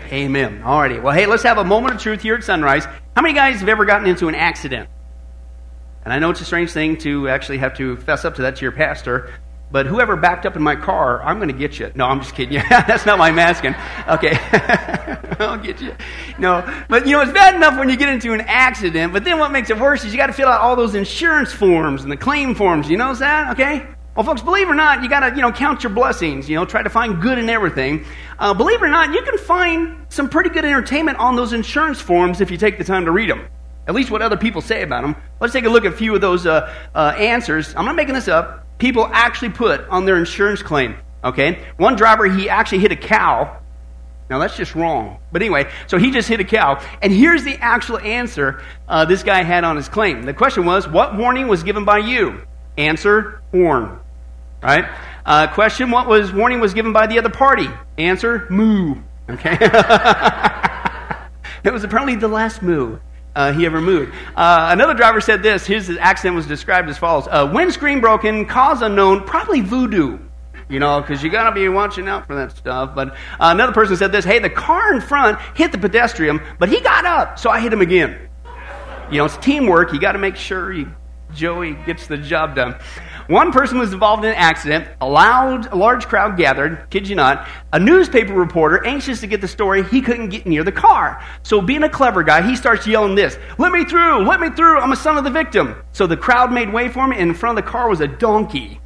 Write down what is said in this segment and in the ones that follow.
Amen. Alrighty. Well, hey, let's have a moment of truth here at Sunrise. How many guys have ever gotten into an accident? And I know it's a strange thing to actually have to fess up to that to your pastor, but whoever backed up in my car, I'm going to get you. No, I'm just kidding you. That's not why I'm asking. Okay. I'll get you. No, but it's bad enough when you get into an accident, but then what makes it worse is you got to fill out all those insurance forms and the claim forms. You know that? Okay? Well, folks, believe it or not, you got to, count your blessings, try to find good in everything. Believe it or not, you can find some pretty good entertainment on those insurance forms if you take the time to read them. At least what other people say about them. Let's take a look at a few of those answers. I'm not making this up. People actually put on their insurance claim, okay? One driver, he actually hit a cow. Now, that's just wrong. But anyway, so he just hit a cow. And here's the actual answer this guy had on his claim. The question was, what warning was given by you? Answer, horn. Right? Question, what warning was given by the other party? Answer, moo. Okay? It was apparently the last moo he ever mooed. Another driver said this. His accident was described as follows. Windscreen broken, cause unknown, probably voodoo. Because you got to be watching out for that stuff. But another person said this. Hey, the car in front hit the pedestrian, but he got up, so I hit him again. It's teamwork. You got to make sure Joey gets the job done. One person was involved in an accident. A large crowd gathered, kid you not. A newspaper reporter, anxious to get the story, he couldn't get near the car. So being a clever guy, he starts yelling this, let me through, I'm a son of the victim. So the crowd made way for him, and in front of the car was a donkey.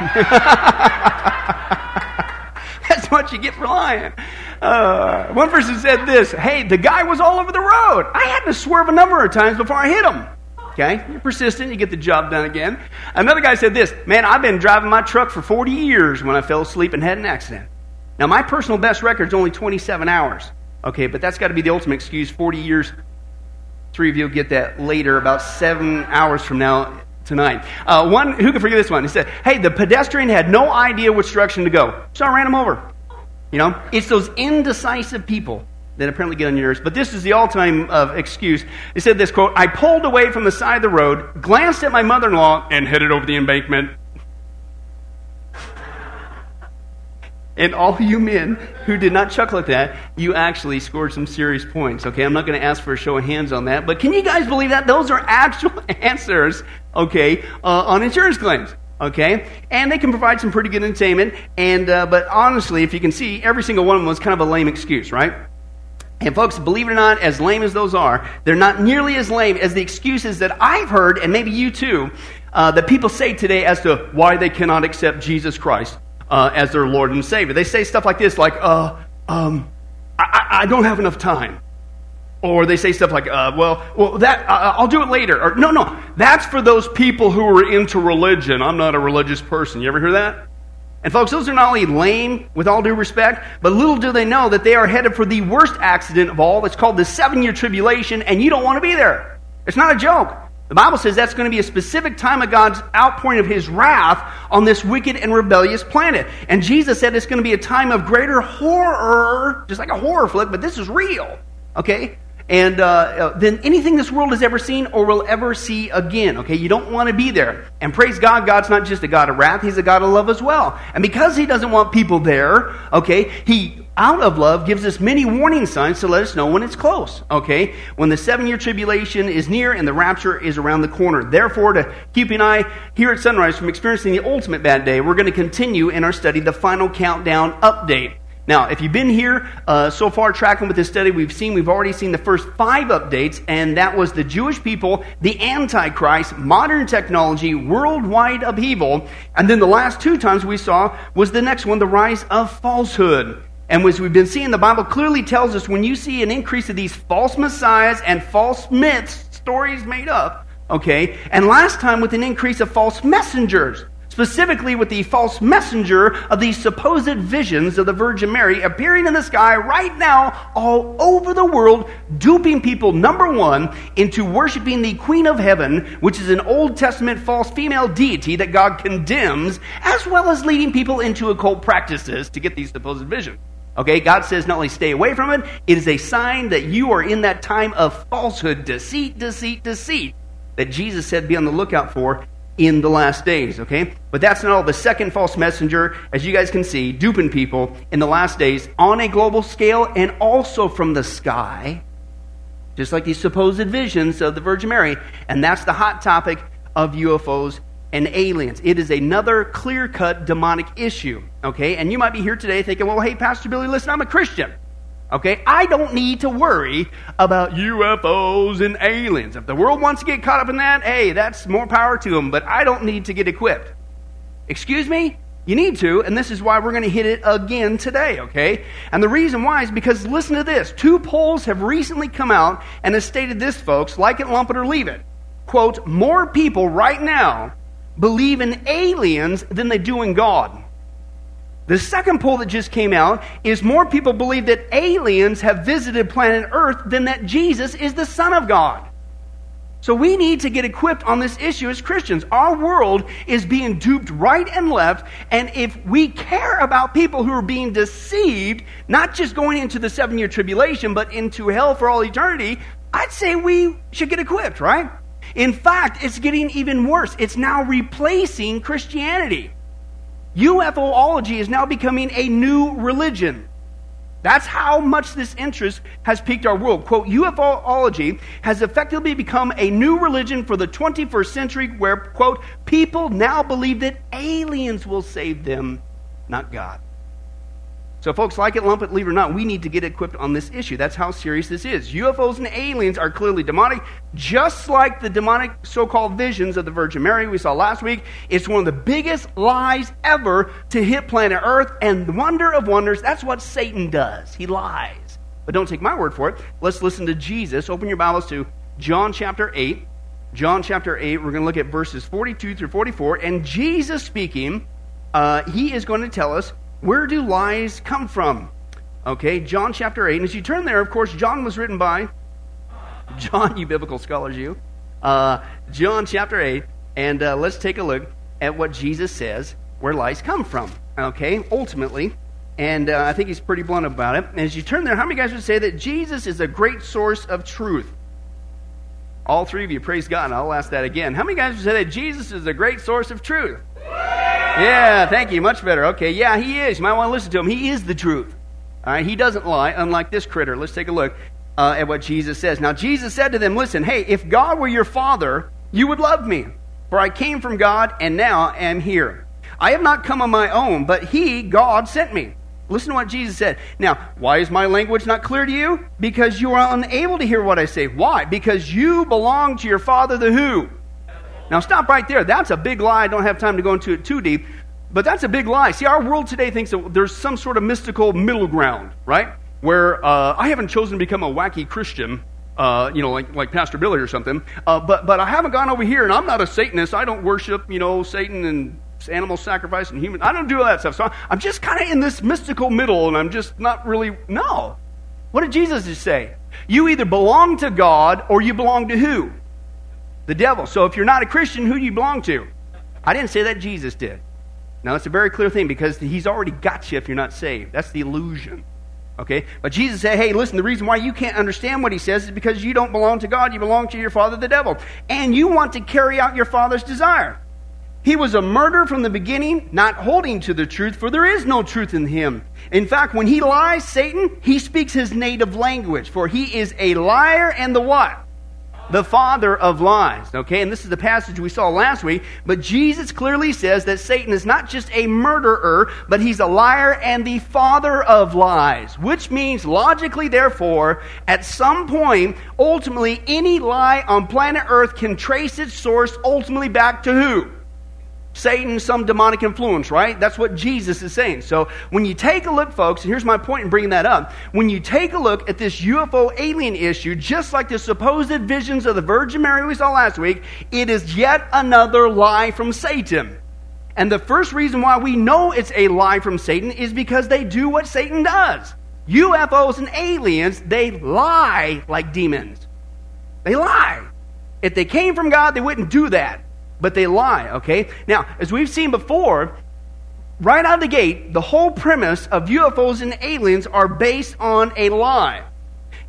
That's what you get for lying. One person said this, hey, the guy was all over the road. I had to swerve a number of times before I hit him. Okay, you're persistent, you get the job done again. Another guy said this, man, I've been driving my truck for 40 years when I fell asleep and had an accident. Now, my personal best record is only 27 hours. Okay, but that's got to be the ultimate excuse. 40 years, 3 of you will get that later, about 7 hours from now tonight. One, who can forget this one? He said, hey, the pedestrian had no idea which direction to go, so I ran him over. It's those indecisive people that apparently get on your nerves. But this is the all-time excuse. They said this, quote, I pulled away from the side of the road, glanced at my mother-in-law, and headed over the embankment. And all you men who did not chuckle at that, you actually scored some serious points. Okay, I'm not going to ask for a show of hands on that, but can you guys believe that? Those are actual answers, okay, on insurance claims. Okay, and they can provide some pretty good entertainment. And but honestly, if you can see, every single one of them was kind of a lame excuse, right? And folks, believe it or not, as lame as those are, they're not nearly as lame as the excuses that I've heard, and maybe you too, that people say today as to why they cannot accept Jesus Christ as their Lord and Savior. They say stuff like this, like, I don't have enough time. Or they say stuff like, I'll do it later. Or, no, that's for those people who are into religion. I'm not a religious person. You ever hear that? And folks, those are not only lame, with all due respect, but little do they know that they are headed for the worst accident of all. It's called the 7-year tribulation, and you don't want to be there. It's not a joke. The Bible says that's going to be a specific time of God's outpouring of His wrath on this wicked and rebellious planet. And Jesus said it's going to be a time of greater horror, just like a horror flick, but this is real, okay? And than anything this world has ever seen or will ever see again. Okay, you don't want to be there. And praise God, God's not just a God of wrath, He's a God of love as well. And because He doesn't want people there, okay, He, out of love, gives us many warning signs to let us know when it's close. Okay, when the 7-year tribulation is near and the rapture is around the corner. Therefore, to keep an eye here at Sunrise from experiencing the ultimate bad day, we're going to continue in our study, the Final Countdown Update. Now, if you've been here so far tracking with this study, we've already seen the first 5 updates, and that was the Jewish people, the Antichrist, modern technology, worldwide upheaval, and then the last 2 times we saw was the next one, the rise of falsehood. And as we've been seeing, the Bible clearly tells us when you see an increase of these false messiahs and false myths, stories made up, okay, and last time with an increase of false messengers, specifically with the false messenger of these supposed visions of the Virgin Mary appearing in the sky right now all over the world, duping people, number one, into worshiping the Queen of Heaven, which is an Old Testament false female deity that God condemns, as well as leading people into occult practices to get these supposed visions. Okay, God says not only stay away from it, it is a sign that you are in that time of falsehood, deceit, that Jesus said be on the lookout for in the last days, okay? But that's not all. The second false messenger, as you guys can see, duping people in the last days on a global scale and also from the sky, just like these supposed visions of the Virgin Mary. And that's the hot topic of UFOs and aliens. It is another clear-cut demonic issue, okay? And you might be here today thinking, well, hey, Pastor Billy, listen, I'm a Christian. Okay, I don't need to worry about UFOs and aliens. If the world wants to get caught up in that, hey, that's more power to them, but I don't need to get equipped. Excuse me? You need to, and this is why we're going to hit it again today, okay? And the reason why is because, listen to this, 2 polls have recently come out and have stated this, folks, like it, lump it, or leave it. Quote, more people right now believe in aliens than they do in God. The second poll that just came out is more people believe that aliens have visited planet Earth than that Jesus is the Son of God. So we need to get equipped on this issue as Christians. Our world is being duped right and left, and if we care about people who are being deceived, not just going into the 7-year tribulation, but into hell for all eternity, I'd say we should get equipped, right? In fact, it's getting even worse. It's now replacing Christianity. UFOlogy is now becoming a new religion. That's how much this interest has piqued our world. Quote, UFOlogy has effectively become a new religion for the 21st century where, quote, people now believe that aliens will save them, not God. So folks, like it, lump it, leave it or not, we need to get equipped on this issue. That's how serious this is. UFOs and aliens are clearly demonic, just like the demonic so-called visions of the Virgin Mary we saw last week. It's one of the biggest lies ever to hit planet Earth, and wonder of wonders, that's what Satan does. He lies. But don't take my word for it. Let's listen to Jesus. Open your Bibles to John chapter 8. John chapter 8, we're going to look at verses 42 through 44. And Jesus speaking, he is going to tell us, where do lies come from? Okay, John chapter 8. And as you turn there, of course, John was written by John, you biblical scholars, you. John chapter 8. And let's take a look at what Jesus says where lies come from. Okay, ultimately. And I think he's pretty blunt about it. And as you turn there, how many guys would say that Jesus is a great source of truth? All 3 of you, praise God. And I'll ask that again. How many guys would say that Jesus is a great source of truth? Yeah, thank you. Much better. Okay, yeah, he is. You might want to listen to him. He is the truth. All right, he doesn't lie, unlike this critter. Let's take a look at what Jesus says. Now, Jesus said to them, listen, hey, if God were your father, you would love me. For I came from God, and now am here. I have not come on my own, but he, God, sent me. Listen to what Jesus said. Now, why is my language not clear to you? Because you are unable to hear what I say. Why? Because you belong to your father, the who? Now, stop right there. That's a big lie. I don't have time to go into it too deep. But that's a big lie. See, our world today thinks that there's some sort of mystical middle ground, right? Where I haven't chosen to become a wacky Christian, like Pastor Billy or something. But I haven't gone over here, and I'm not a Satanist. I don't worship, Satan and animal sacrifice and human. I don't do all that stuff. So I'm just kind of in this mystical middle, and I'm just not really. No. What did Jesus just say? You either belong to God or you belong to who? The devil. So if you're not a Christian, who do you belong to? I didn't say that, Jesus did. Now, that's a very clear thing because he's already got you if you're not saved. That's the illusion. Okay? But Jesus said, hey, listen, the reason why you can't understand what he says is because you don't belong to God. You belong to your father, the devil. And you want to carry out your father's desire. He was a murderer from the beginning, not holding to the truth, for there is no truth in him. In fact, when he lies, Satan, he speaks his native language, for he is a liar and the what? The father of lies. Okay, and this is the passage we saw last week, but Jesus clearly says that Satan is not just a murderer, but he's a liar and the father of lies, which means logically, therefore, at some point, ultimately, any lie on planet Earth can trace its source ultimately back to who? Satan, some demonic influence, right? That's what Jesus is saying. So when you take a look, folks, and here's my point in bringing that up. When you take a look at this UFO alien issue, just like the supposed visions of the Virgin Mary we saw last week, it is yet another lie from Satan. And the first reason why we know it's a lie from Satan is because they do what Satan does. UFOs and aliens, they lie like demons. They lie. If they came from God, they wouldn't do that. But they lie, okay? Now, as we've seen before, right out of the gate, the whole premise of UFOs and aliens are based on a lie.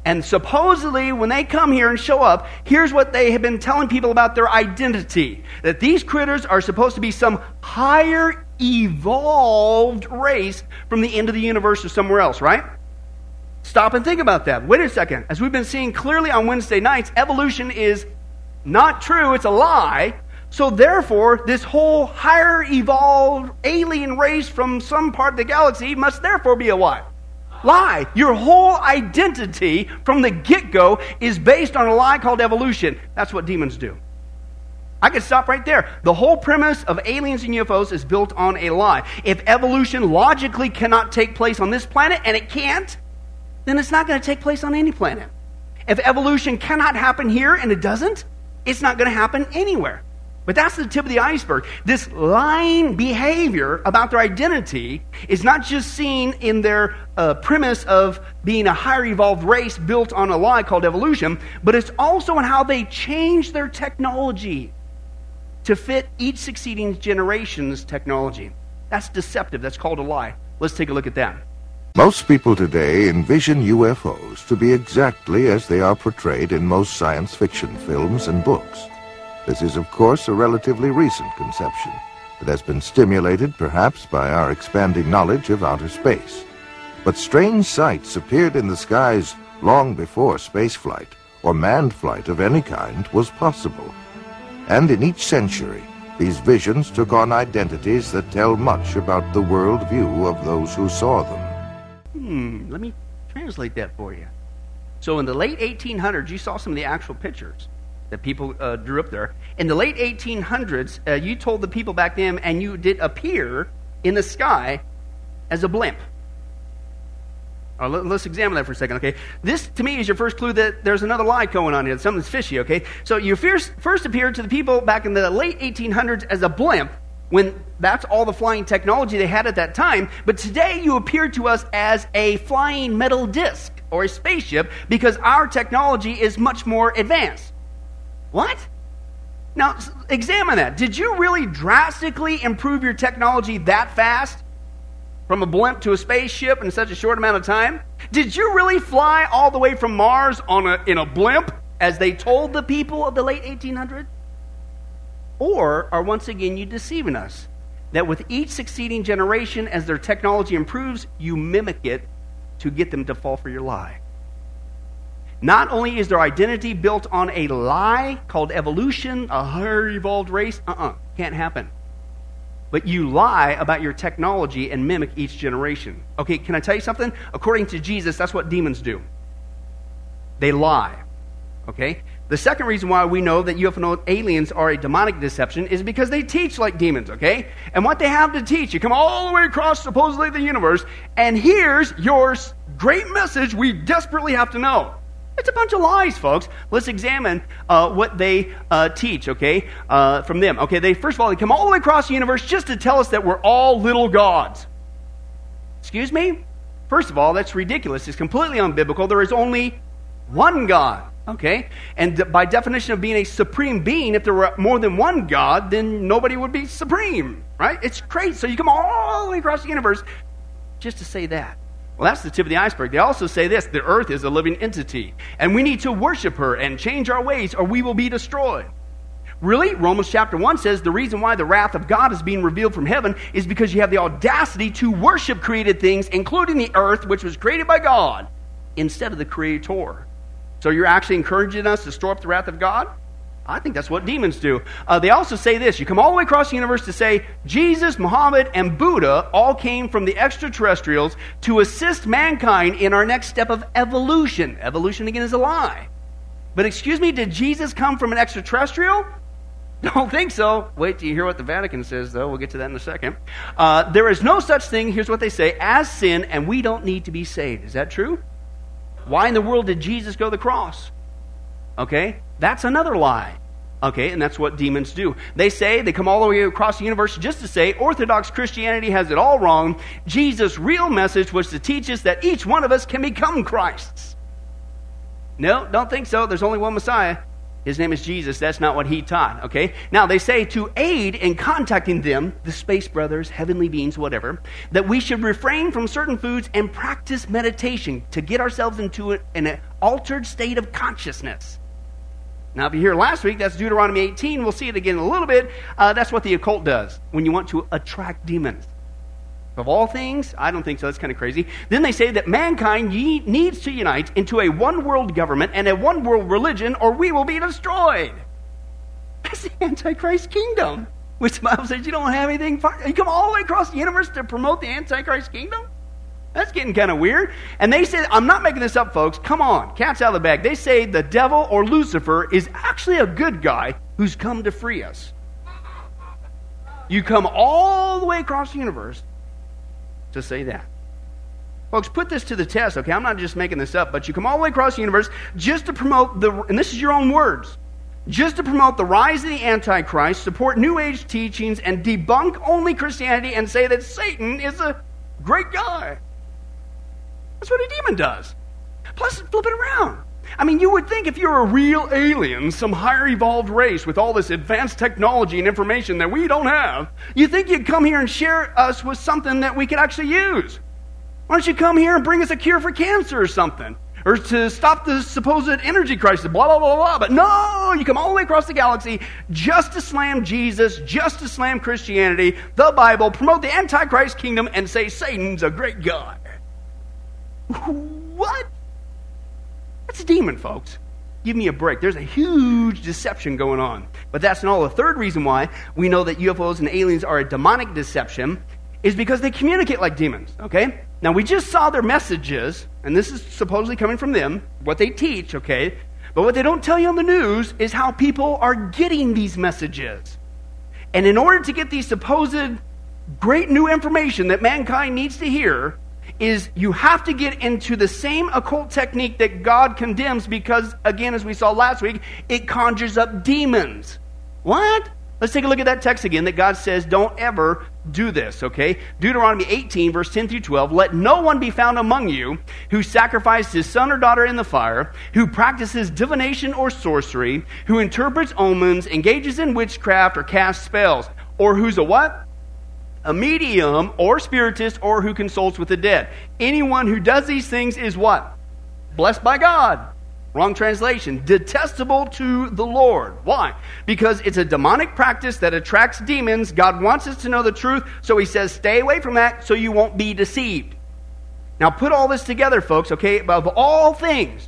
And supposedly, when they come here and show up, here's what they have been telling people about their identity. That these critters are supposed to be some higher evolved race from the end of the universe or somewhere else, right? Stop and think about that. Wait a second. As we've been seeing clearly on Wednesday nights, evolution is not true. It's a lie. So therefore, this whole higher evolved alien race from some part of the galaxy must therefore be a what? Lie. Your whole identity from the get-go is based on a lie called evolution. That's what demons do. I could stop right there. The whole premise of aliens and UFOs is built on a lie. If evolution logically cannot take place on this planet, and it can't, then it's not going to take place on any planet. If evolution cannot happen here, and it doesn't, it's not going to happen anywhere. But that's the tip of the iceberg. This lying behavior about their identity is not just seen in their premise of being a higher evolved race built on a lie called evolution, but it's also in how they change their technology to fit each succeeding generation's technology. That's deceptive. That's called a lie. Let's take a look at that. Most people today envision UFOs to be exactly as they are portrayed in most science fiction films and books. This is, of course, a relatively recent conception that has been stimulated perhaps by our expanding knowledge of outer space. But strange sights appeared in the skies long before spaceflight or manned flight of any kind was possible. And in each century, these visions took on identities that tell much about the worldview of those who saw them. Let me translate that for you. So in the late 1800s, you saw some of the actual pictures that people drew up there. In the late 1800s, you told the people back then, and you did appear in the sky as a blimp. Let's examine that for a second, okay? This, to me, is your first clue that there's another lie going on here. Something's fishy, okay? So you first appeared to the people back in the late 1800s as a blimp, when that's all the flying technology they had at that time. But today you appear to us as a flying metal disc or a spaceship because our technology is much more advanced. What? Now, examine that. Did you really drastically improve your technology that fast? From a blimp to a spaceship in such a short amount of time? Did you really fly all the way from Mars in a blimp, as they told the people of the late 1800s? Or are once again you deceiving us? That with each succeeding generation, as their technology improves, you mimic it to get them to fall for your lie. Not only is their identity built on a lie called evolution, a higher evolved race, can't happen. But you lie about your technology and mimic each generation. Okay, can I tell you something? According to Jesus, that's what demons do. They lie. Okay? The second reason why we know that UFO aliens are a demonic deception is because they teach like demons, okay? And what they have to teach, you come all the way across supposedly the universe, and here's your great message we desperately have to know. It's a bunch of lies, folks. Let's examine what they teach, okay, from them. Okay, first of all, they come all the way across the universe just to tell us that we're all little gods. Excuse me? First of all, that's ridiculous. It's completely unbiblical. There is only one God, okay? And by definition of being a supreme being, if there were more than one God, then nobody would be supreme, right? It's crazy. So you come all the way across the universe just to say that. Well, that's the tip of the iceberg. They also say this: the earth is a living entity, and we need to worship her and change our ways, or we will be destroyed. Really? Romans chapter 1 says the reason why the wrath of God is being revealed from heaven is because you have the audacity to worship created things, including the earth, which was created by God, instead of the Creator. So you're actually encouraging us to store up the wrath of God? I think that's what demons do. They also say this. You come all the way across the universe to say Jesus, Muhammad, and Buddha all came from the extraterrestrials to assist mankind in our next step of evolution. Evolution, again, is a lie. But excuse me, did Jesus come from an extraterrestrial? Don't think so. Wait till you hear what the Vatican says, though. We'll get to that in a second. There is no such thing, here's what they say, as sin, and we don't need to be saved. Is that true? Why in the world did Jesus go to the cross? Okay, that's another lie. Okay, and that's what demons do. They come all the way across the universe just to say Orthodox Christianity has it all wrong. Jesus' real message was to teach us that each one of us can become Christs. No, don't think so. There's only one Messiah. His name is Jesus. That's not what he taught, okay? Now, they say to aid in contacting them, the space brothers, heavenly beings, whatever, that we should refrain from certain foods and practice meditation to get ourselves into an altered state of consciousness. Now, if you're here last week, that's Deuteronomy 18. We'll see it again in a little bit. That's what the occult does when you want to attract demons. Of all things, I don't think so. That's kind of crazy. Then they say that mankind needs to unite into a one-world government and a one-world religion, or we will be destroyed. That's the Antichrist kingdom, which the Bible says you don't have anything. You come all the way across the universe to promote the Antichrist kingdom? That's getting kind of weird. And they say, I'm not making this up, folks. Come on, cat's out of the bag. They say the devil or Lucifer is actually a good guy who's come to free us. You come all the way across the universe to say that. Folks, put this to the test, okay? I'm not just making this up, but you come all the way across the universe just to promote and this is your own words, just to promote the rise of the Antichrist, support New Age teachings, and debunk only Christianity and say that Satan is a great guy. That's what a demon does. Plus, flip it around. I mean, you would think if you're a real alien, some higher evolved race with all this advanced technology and information that we don't have, you'd think you'd come here and share us with something that we could actually use. Why don't you come here and bring us a cure for cancer or something? Or to stop the supposed energy crisis, blah, blah, blah, blah. But no, you come all the way across the galaxy just to slam Jesus, just to slam Christianity, the Bible, promote the Antichrist kingdom, and say Satan's a great guy. What? That's a demon, folks. Give me a break. There's a huge deception going on. But that's not all. The third reason why we know that UFOs and aliens are a demonic deception is because they communicate like demons, okay? Now, we just saw their messages, and this is supposedly coming from them, what they teach, okay? But what they don't tell you on the news is how people are getting these messages. And in order to get these supposed great new information that mankind needs to hear, is you have to get into the same occult technique that God condemns because, again, as we saw last week, it conjures up demons. What? Let's take a look at that text again that God says don't ever do this, okay? Deuteronomy 18, verse 10 through 12, let no one be found among you who sacrificed his son or daughter in the fire, who practices divination or sorcery, who interprets omens, engages in witchcraft, or casts spells, or who's a what? A medium or spiritist, or who consults with the dead. Anyone who does these things is what? Blessed by God. Wrong translation. Detestable to the Lord. Why? Because it's a demonic practice that attracts demons. God wants us to know the truth, so he says stay away from that so you won't be deceived. Now put all this together, folks, okay? Of all things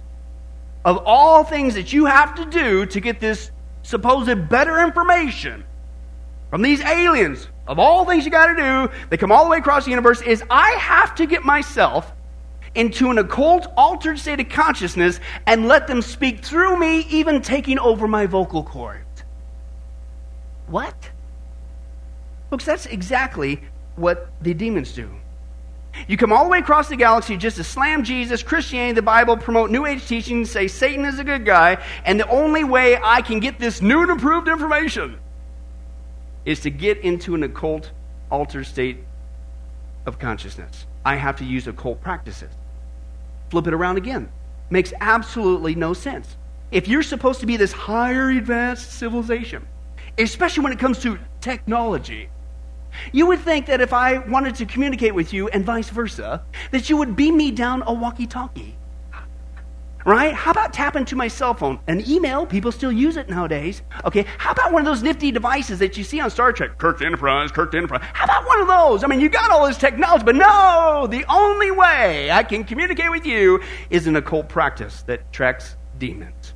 that you have to do to get this supposed better information from these aliens, of all things you got to do, they come all the way across the universe, is I have to get myself into an occult, altered state of consciousness and let them speak through me, even taking over my vocal cords. What? Folks, that's exactly what the demons do. You come all the way across the galaxy just to slam Jesus, Christianity, the Bible, promote New Age teaching, say Satan is a good guy, and the only way I can get this new and improved information is to get into an occult, altered state of consciousness. I have to use occult practices. Flip it around again. Makes absolutely no sense. If you're supposed to be this higher advanced civilization, especially when it comes to technology, you would think that if I wanted to communicate with you and vice versa, that you would beam me down a walkie-talkie. Right? How about tap into my cell phone? An email, people still use it nowadays. Okay, how about one of those nifty devices that you see on Star Trek? Kirk Enterprise. How about one of those? I mean, you got all this technology, but no, the only way I can communicate with you is an occult practice that attracts demons.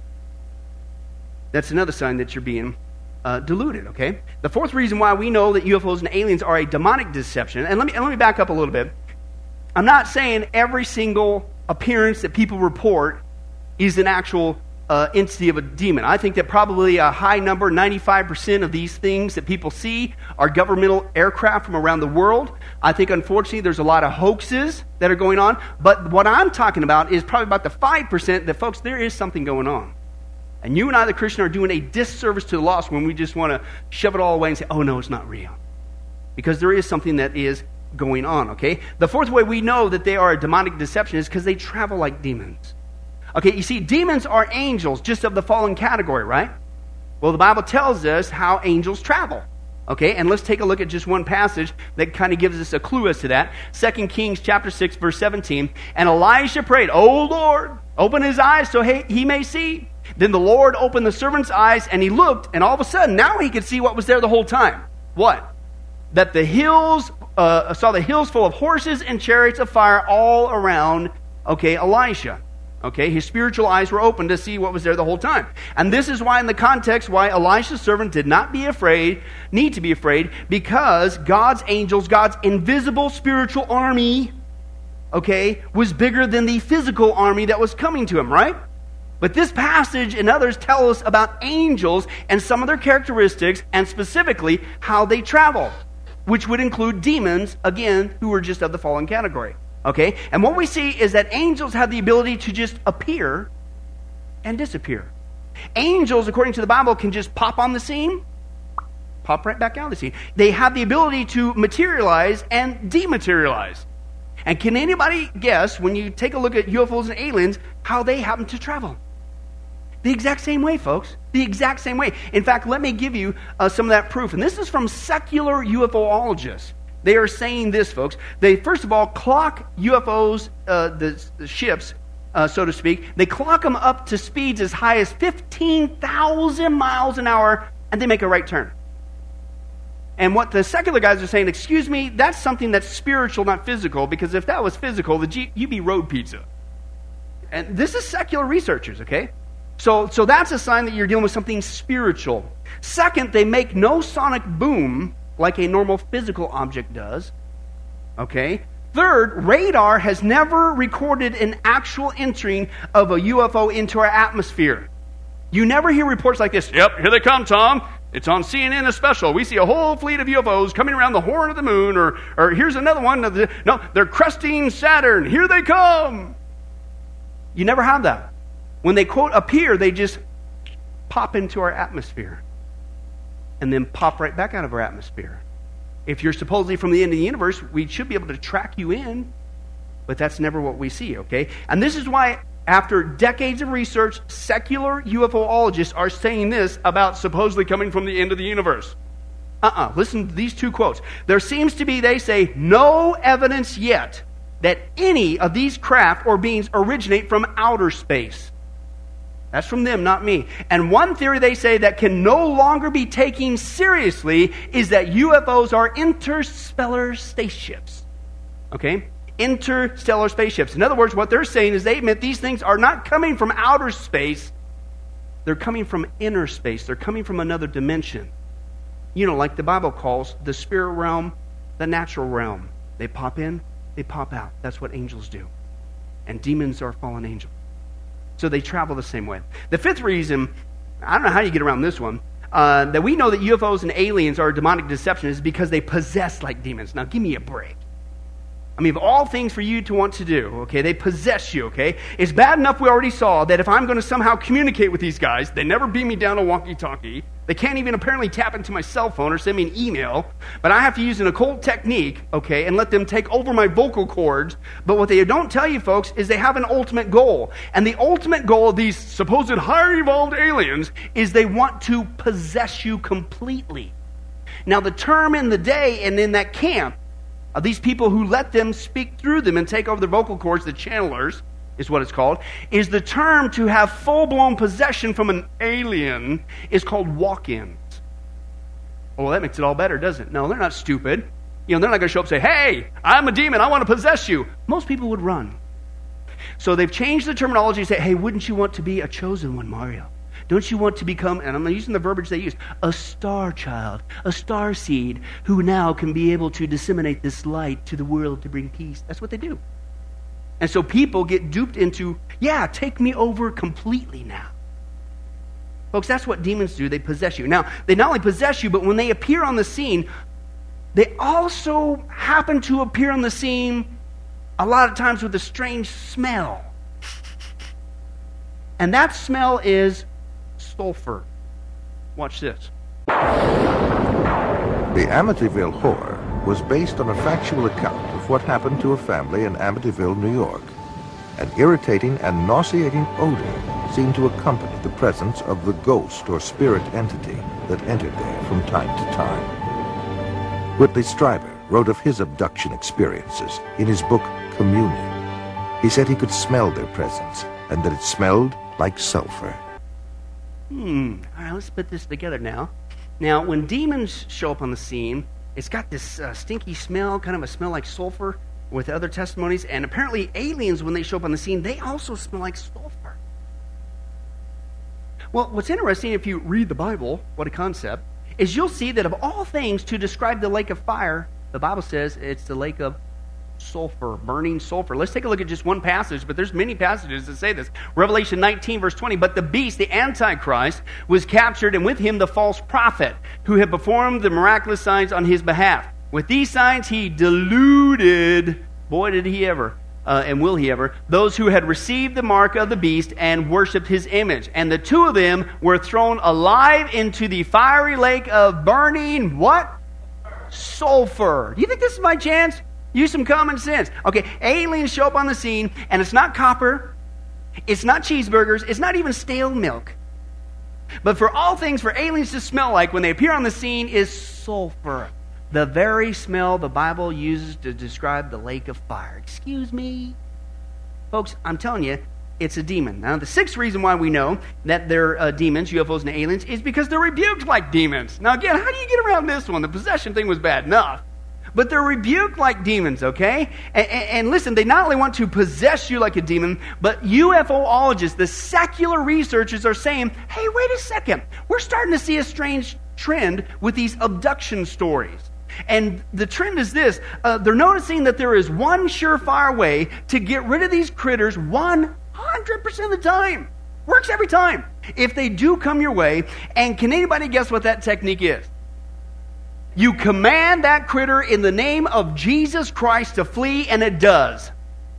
That's another sign that you're being deluded, okay? The fourth reason why we know that UFOs and aliens are a demonic deception, and let me back up a little bit. I'm not saying every single appearance that people report is an actual entity of a demon. I think that probably a high number, 95% of these things that people see are governmental aircraft from around the world. I think, unfortunately, there's a lot of hoaxes that are going on. But what I'm talking about is probably about the 5% that, folks, there is something going on. And you and I, the Christian, are doing a disservice to the lost when we just want to shove it all away and say, oh, no, it's not real. Because there is something that is going on, okay? The fourth way we know that they are a demonic deception is because they travel like demons. Okay, you see, demons are angels, just of the fallen category, right? Well, the Bible tells us how angels travel. Okay, and let's take a look at just one passage that kind of gives us a clue as to that. 2 Kings chapter 6, verse 17. And Elijah prayed, O Open his eyes so he may see. Then the Lord opened the servant's eyes, and he looked, and all of a sudden, now he could see what was there the whole time. What? That the hills, saw the hills full of horses and chariots of fire all around, Elisha. His spiritual eyes were open to see what was there the whole time. And this is why, in the context, why Elisha's servant did not need to be afraid, because God's angels, God's invisible spiritual army, was bigger than the physical army that was coming to him, right? But this passage and others tell us about angels and some of their characteristics, and specifically how they travel, which would include demons, again, who were just of the fallen category. And what we see is that angels have the ability to just appear and disappear. Angels, according to the Bible, can just pop on the scene, pop right back out of the scene. They have the ability to materialize and dematerialize. And can anybody guess, when you take a look at UFOs and aliens, how they happen to travel? The exact same way, folks. The exact same way. In fact, let me give you some of that proof. And this is from secular UFOologists. They are saying this, folks. They, first of all, clock UFOs, the ships, so to speak. They clock them up to speeds as high as 15,000 miles an hour, and they make a right turn. And what the secular guys are saying, excuse me, that's something that's spiritual, not physical, because if that was physical, you'd be road pizza. And this is secular researchers, So that's a sign that you're dealing with something spiritual. Second, they make no sonic boom like a normal physical object does. Third, radar has never recorded an actual entering of a UFO into our atmosphere. You never hear reports like this. Yep, here they come, Tom. It's on CNN, a special. We see a whole fleet of UFOs coming around the horn of the moon, or here's another one. No, they're cresting Saturn. Here they come. You never have that. When they, quote, appear, they just pop into our atmosphere and then pop right back out of our atmosphere. If you're supposedly from the end of the universe, we should be able to track you in, but that's never what we see, And this is why, after decades of research, secular UFOologists are saying this about supposedly coming from the end of the universe. Listen to these two quotes. There seems to be, they say, no evidence yet that any of these craft or beings originate from outer space. That's from them, not me. And one theory they say that can no longer be taken seriously is that UFOs are interstellar spaceships. Interstellar spaceships. In other words, what they're saying is they admit these things are not coming from outer space. They're coming from inner space. They're coming from another dimension. Like the Bible calls the spirit realm, the natural realm. They pop in, they pop out. That's what angels do. And demons are fallen angels. So they travel the same way. The fifth reason, I don't know how you get around this one, that we know that UFOs and aliens are demonic deception is because they possess like demons. Now, give me a break. I mean, of all things for you to want to do, they possess you, It's bad enough we already saw that if I'm going to somehow communicate with these guys, they never beam me down a walkie-talkie. They can't even apparently tap into my cell phone or send me an email. But I have to use an occult technique, and let them take over my vocal cords. But what they don't tell you, folks, is they have an ultimate goal. And the ultimate goal of these supposed higher evolved aliens is they want to possess you completely. Now, the term in the day and in that camp, of these people who let them speak through them and take over their vocal cords, the channelers is what it's called, is the term to have full-blown possession from an alien is called walk-ins. Well, that makes it all better, doesn't it? No, they're not stupid. They're not going to show up and say, hey, I'm a demon, I want to possess you. Most people would run. So they've changed the terminology and say, hey, wouldn't you want to be a chosen one, Mario? Don't you want to become, and I'm using the verbiage they use, a star child, a star seed, who now can be able to disseminate this light to the world to bring peace? That's what they do. And so people get duped into, take me over completely now. Folks, that's what demons do. They possess you. Now, they not only possess you, but when they appear on the scene, they also happen to appear on the scene a lot of times with a strange smell. And that smell is sulfur. Watch this. The Amityville Horror was based on a factual account of what happened to a family in Amityville, New York. An irritating and nauseating odor seemed to accompany the presence of the ghost or spirit entity that entered there from time to time. Whitley Strieber wrote of his abduction experiences in his book, Communion. He said he could smell their presence, and that it smelled like sulfur. All right, let's put this together now. Now, when demons show up on the scene, it's got this stinky smell, kind of a smell like sulfur with other testimonies. And apparently aliens, when they show up on the scene, they also smell like sulfur. Well, what's interesting, if you read the Bible, what a concept, is you'll see that of all things to describe the lake of fire, the Bible says it's the lake of sulfur, burning sulfur. Let's take a look at just one passage, but there's many passages that say this. Revelation 19, verse 20, but the beast, the Antichrist, was captured, and with him the false prophet, who had performed the miraculous signs on his behalf. With these signs he deluded, boy did he ever, and will he ever, those who had received the mark of the beast and worshipped his image. And the two of them were thrown alive into the fiery lake of burning, what? Sulfur. Do you think this is my chance? Use some common sense. Okay, aliens show up on the scene, and it's not copper, it's not cheeseburgers, it's not even stale milk. But for all things for aliens to smell like when they appear on the scene is sulfur. The very smell the Bible uses to describe the lake of fire. Excuse me? Folks, I'm telling you, it's a demon. Now, the sixth reason why we know that they're demons, UFOs and aliens, is because they're rebuked like demons. Now, again, how do you get around this one? The possession thing was bad enough. But they're rebuked like demons, okay? And listen, they not only want to possess you like a demon, but UFOologists, the secular researchers, are saying, hey, wait a second. We're starting to see a strange trend with these abduction stories. And the trend is this. They're noticing that there is one surefire way to get rid of these critters 100% of the time. Works every time. If they do come your way, and can anybody guess what that technique is? You command that critter in the name of Jesus Christ to flee, and it does.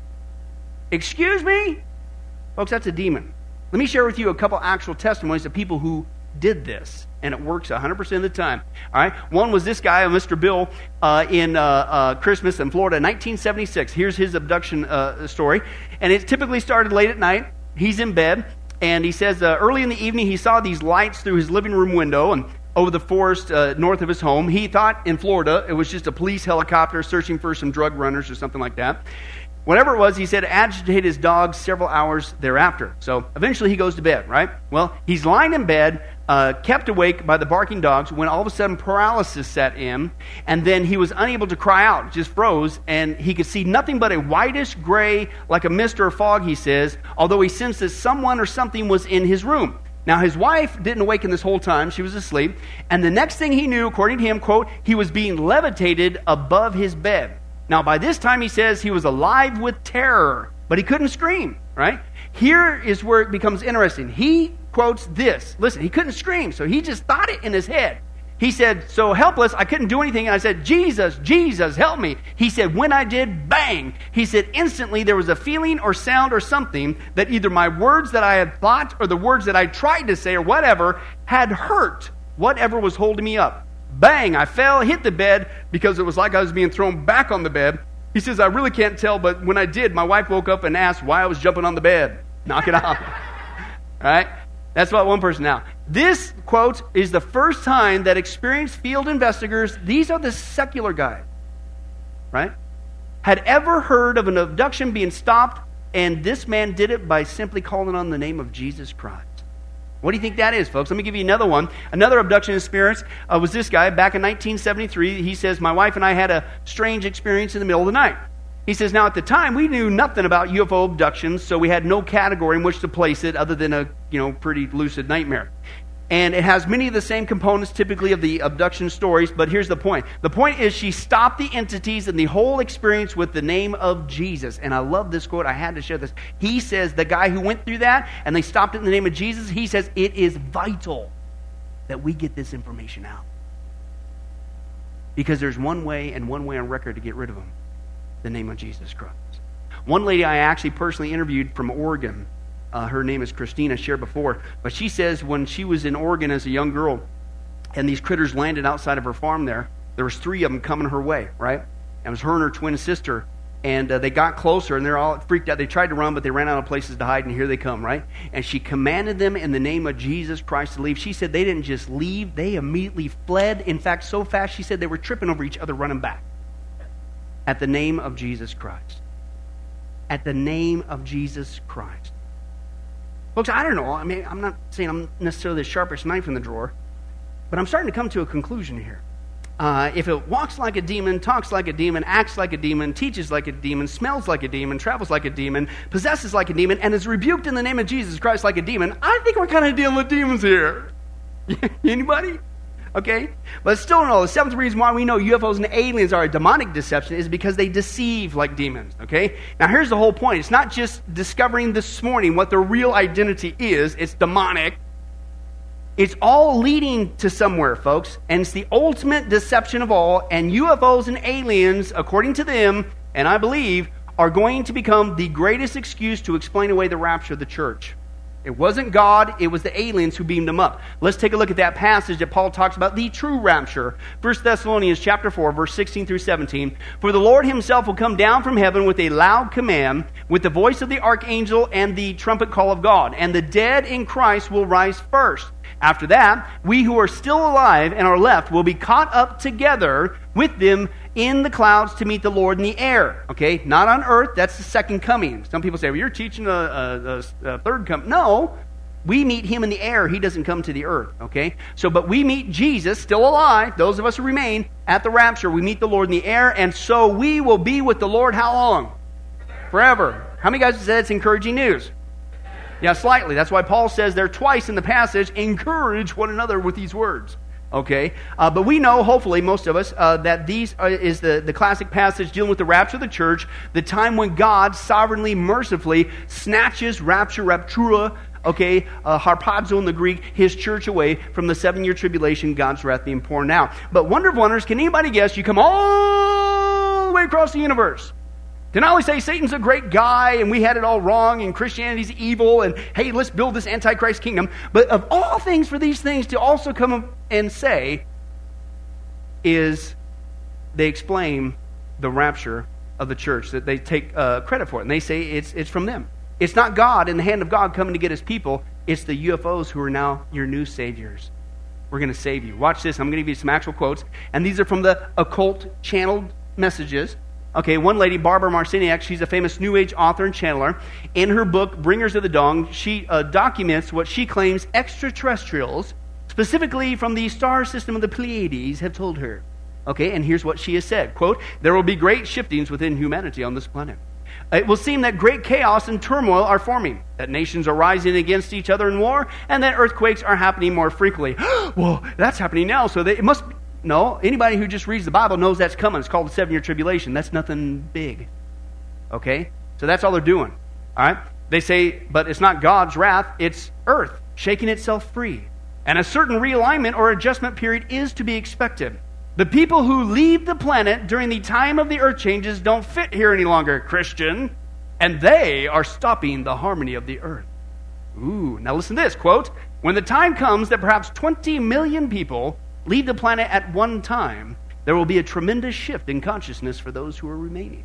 Excuse me? Folks, that's a demon. Let me share with you a couple actual testimonies of people who did this, and it works 100% of the time. All right. One was this guy, Mr. Bill, in Christmas in Florida, 1976. Here's his abduction story, and it typically started late at night. He's in bed, and he says early in the evening he saw these lights through his living room window and over the forest north of his home. He thought in Florida it was just a police helicopter searching for some drug runners or something like that. Whatever it was, he said, agitated his dog several hours thereafter. So eventually he goes to bed, right? Well, he's lying in bed, kept awake by the barking dogs, when all of a sudden paralysis set in, and then he was unable to cry out, just froze, and he could see nothing but a whitish gray, like a mist or a fog, he says, although he sensed that someone or something was in his room. Now, his wife didn't awaken this whole time. She was asleep. And the next thing he knew, according to him, quote, he was being levitated above his bed. Now, by this time, he says he was alive with terror, but he couldn't scream, right? Here is where it becomes interesting. He quotes this. Listen, he couldn't scream, so he just thought it in his head. He said, so helpless, I couldn't do anything. And I said, Jesus, Jesus, help me. He said, when I did, bang. He said, instantly there was a feeling or sound or something that either my words that I had thought or the words that I tried to say or whatever had hurt whatever was holding me up. Bang, I fell, hit the bed because it was like I was being thrown back on the bed. He says, I really can't tell, but when I did, my wife woke up and asked why I was jumping on the bed. Knock it off. All right? That's about one person. Now, this, quote, is the first time that experienced field investigators, these are the secular guys, right, had ever heard of an abduction being stopped, and this man did it by simply calling on the name of Jesus Christ. What do you think that is, folks? Let me give you another one. Another abduction experience was this guy back in 1973. He says, my wife and I had a strange experience in the middle of the night. He says, now at the time, we knew nothing about UFO abductions, so we had no category in which to place it other than a, pretty lucid nightmare. And it has many of the same components typically of the abduction stories, but here's the point. The point is she stopped the entities and the whole experience with the name of Jesus. And I love this quote. I had to share this. He says, the guy who went through that and they stopped it in the name of Jesus, he says, it is vital that we get this information out. Because there's one way and one way on record to get rid of them. The name of Jesus Christ. One lady I actually personally interviewed from Oregon, her name is Christina, shared before, but she says when she was in Oregon as a young girl and these critters landed outside of her farm there was 3 of them coming her way, right? And it was her and her twin sister, and they got closer and they're all freaked out. They tried to run, but they ran out of places to hide, and here they come, right? And she commanded them in the name of Jesus Christ to leave. She said they didn't just leave, they immediately fled. In fact, so fast, she said they were tripping over each other running back. At the name of Jesus Christ. At the name of Jesus Christ. Folks, I don't know. I mean, I'm not saying I'm necessarily the sharpest knife in the drawer, but I'm starting to come to a conclusion here. If it walks like a demon, talks like a demon, acts like a demon, teaches like a demon, smells like a demon, travels like a demon, possesses like a demon, and is rebuked in the name of Jesus Christ like a demon, I think we're kind of dealing with demons here. Anybody? Okay? But still no. The seventh reason why we know UFOs and aliens are a demonic deception is because they deceive like demons. Okay? Now here's the whole point. It's not just discovering this morning what their real identity is. It's demonic. It's all leading to somewhere, folks. And it's the ultimate deception of all. And UFOs and aliens, according to them, and I believe, are going to become the greatest excuse to explain away the rapture of the church. It wasn't God, it was the aliens who beamed them up. Let's take a look at that passage that Paul talks about, the true rapture. 1 Thessalonians chapter 4, verse 16 through 17. For the Lord himself will come down from heaven with a loud command, with the voice of the archangel and the trumpet call of God. And the dead in Christ will rise first. After that, we who are still alive and are left will be caught up together with them in the clouds to meet the Lord in the air. Okay, not on earth. That's the second coming. Some people say, well, you're teaching a third coming. No, we meet him in the air. He doesn't come to the earth. Okay, but we meet Jesus still alive. Those of us who remain at the rapture, we meet the Lord in the air, and so we will be with the Lord how long? Forever. How many guys said it's encouraging news? Yeah, slightly. That's why Paul says there twice in the passage, encourage one another with these words. Okay? But we know, hopefully, most of us, that these is the classic passage dealing with the rapture of the church, the time when God sovereignly, mercifully snatches raptura, okay, harpazo in the Greek, his church away from the 7-year tribulation, God's wrath being poured out. But wonder of wonders, can anybody guess you come all the way across the universe to not only say Satan's a great guy and we had it all wrong and Christianity's evil and hey, let's build this Antichrist kingdom, but of all things for these things to also come and say is they explain the rapture of the church, that they take credit for it, and they say it's from them. It's not God in the hand of God coming to get his people. It's the UFOs who are now your new saviors. We're going to save you. Watch this. I'm going to give you some actual quotes, and these are from the occult channeled messages. Okay, one lady, Barbara Marciniak, she's a famous New Age author and channeler. In her book, Bringers of the Dawn, she documents what she claims extraterrestrials, specifically from the star system of the Pleiades, have told her. Okay, and here's what she has said. Quote, there will be great shiftings within humanity on this planet. It will seem that great chaos and turmoil are forming, that nations are rising against each other in war, and that earthquakes are happening more frequently. Well, that's happening now, so it must be. No, anybody who just reads the Bible knows that's coming. It's called the 7-year tribulation. That's nothing big. Okay? So that's all they're doing. All right? They say, but it's not God's wrath. It's earth shaking itself free. And a certain realignment or adjustment period is to be expected. The people who leave the planet during the time of the earth changes don't fit here any longer, Christian. And they are stopping the harmony of the earth. Ooh, now listen to this. Quote, when the time comes that perhaps 20 million people leave the planet at one time, there will be a tremendous shift in consciousness for those who are remaining.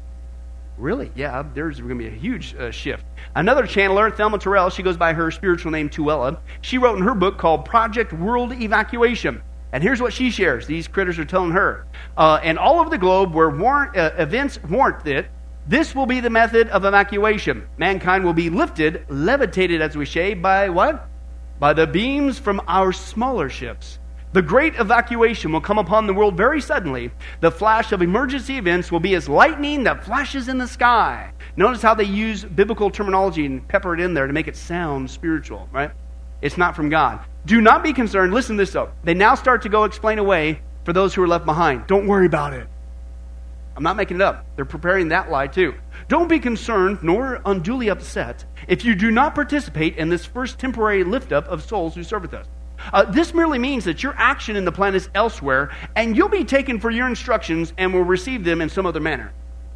Really? Yeah, there's going to be a huge shift. Another channeler, Thelma Terrell, she goes by her spiritual name, Tuella. She wrote in her book called Project World Evacuation. And here's what she shares. These critters are telling her. And all over the globe where events warrant it, this will be the method of evacuation. Mankind will be lifted, levitated, as we say, by what? By the beams from our smaller ships. The great evacuation will come upon the world very suddenly. The flash of emergency events will be as lightning that flashes in the sky. Notice how they use biblical terminology and pepper it in there to make it sound spiritual, right? It's not from God. Do not be concerned. Listen to this, though. They now start to go explain away for those who are left behind. Don't worry about it. I'm not making it up. They're preparing that lie, too. Don't be concerned nor unduly upset if you do not participate in this first temporary lift-up of souls who serve with us. This merely means that your action in the plan is elsewhere, and you'll be taken for your instructions and will receive them in some other manner.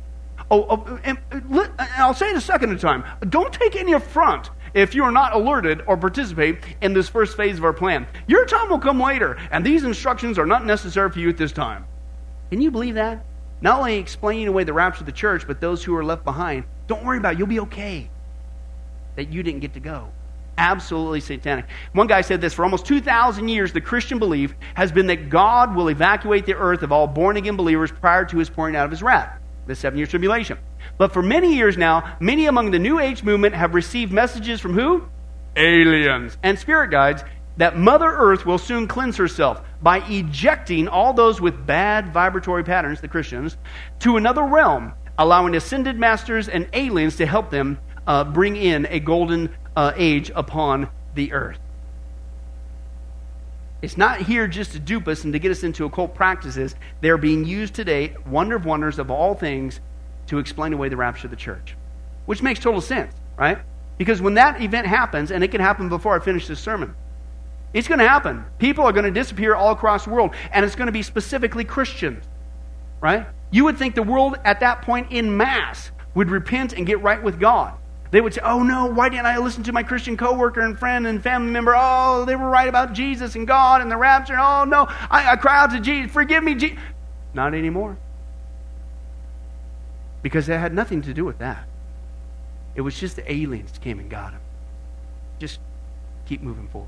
And I'll say it a second time. Don't take any affront if you are not alerted or participate in this first phase of our plan. Your time will come later, and these instructions are not necessary for you at this time. Can you believe that? Not only explaining away the rapture of the church, but those who are left behind. Don't worry about it. You'll be okay. That you didn't get to go. Absolutely satanic. One guy said this, for almost 2,000 years, the Christian belief has been that God will evacuate the earth of all born-again believers prior to his pouring out of his wrath, the 7-year tribulation. But for many years now, many among the New Age movement have received messages from who? aliens. And spirit guides that Mother Earth will soon cleanse herself by ejecting all those with bad vibratory patterns, the Christians, to another realm, allowing ascended masters and aliens to help them bring in a golden age upon the earth. It's not here just to dupe us and to get us into occult practices. They're being used today, wonder of wonders of all things, to explain away the rapture of the church. Which makes total sense, right? Because when that event happens, and it can happen before I finish this sermon, it's going to happen. People are going to disappear all across the world, and it's going to be specifically Christians, right? You would think the world at that point in mass would repent and get right with God. They would say, oh no, why didn't I listen to my Christian coworker and friend and family member? Oh, they were right about Jesus and God and the rapture. Oh no, I cry out to Jesus, forgive me, Jesus. Not anymore. Because that had nothing to do with that. It was just the aliens came and got him. Just keep moving forward.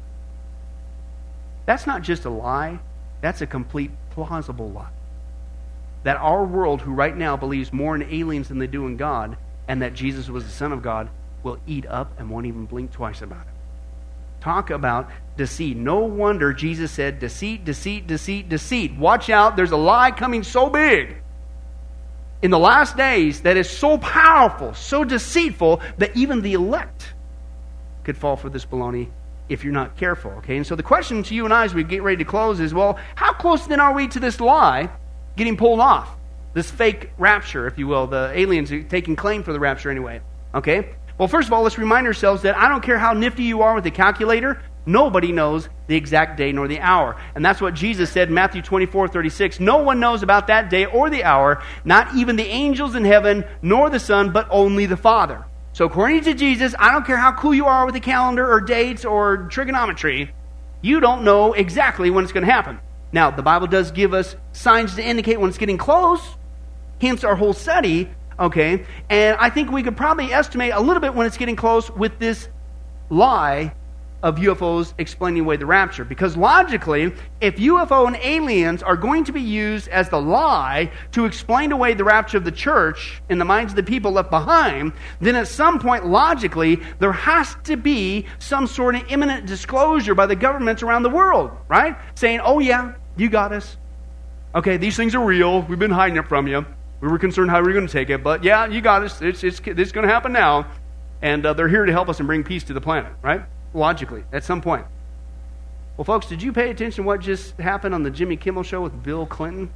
That's not just a lie. That's a complete plausible lie. That our world, who right now believes more in aliens than they do in God, and that Jesus was the Son of God, will eat up and won't even blink twice about it. Talk about deceit. No wonder Jesus said, deceit, deceit, deceit, deceit. Watch out, there's a lie coming so big in the last days that is so powerful, so deceitful, that even the elect could fall for this baloney if you're not careful. Okay, and so the question to you and I as we get ready to close is, well, how close then are we to this lie getting pulled off? This fake rapture, if you will, the aliens are taking claim for the rapture anyway. Okay? Well, first of all, let's remind ourselves that I don't care how nifty you are with the calculator, nobody knows the exact day nor the hour. And that's what Jesus said in Matthew 24:36. No one knows about that day or the hour, not even the angels in heaven, nor the Son, but only the Father. So according to Jesus, I don't care how cool you are with the calendar or dates or trigonometry, you don't know exactly when it's going to happen. Now, the Bible does give us signs to indicate when it's getting close, hence our whole study, okay? And I think we could probably estimate a little bit when it's getting close with this lie of UFOs explaining away the rapture. Because logically, if UFO and aliens are going to be used as the lie to explain away the rapture of the church in the minds of the people left behind, then at some point, logically, there has to be some sort of imminent disclosure by the governments around the world, right? Saying, oh yeah, you got us. Okay, these things are real. We've been hiding it from you. We were concerned how we were going to take it, but yeah, you got us. It's going to happen now. And they're here to help us and bring peace to the planet, right? Logically, at some point. Well, folks, did you pay attention to what just happened on the Jimmy Kimmel Show with Bill Clinton?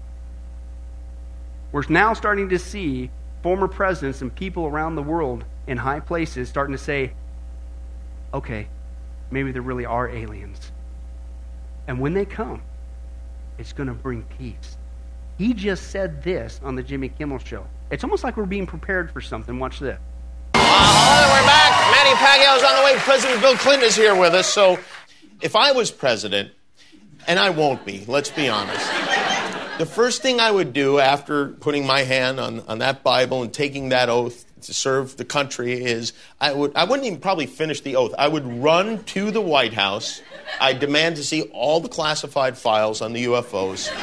We're now starting to see former presidents and people around the world in high places starting to say, okay, maybe there really are aliens. And when they come, it's going to bring peace. He just said this on the Jimmy Kimmel Show. It's almost like we're being prepared for something. Watch this. Hello, we're back. Manny Pacquiao's on the way. President Bill Clinton is here with us. So if I was president, and I won't be, let's be honest, the first thing I would do after putting my hand on that Bible and taking that oath to serve the country is I wouldn't even probably finish the oath. I would run to the White House. I'd demand to see all the classified files on the UFOs.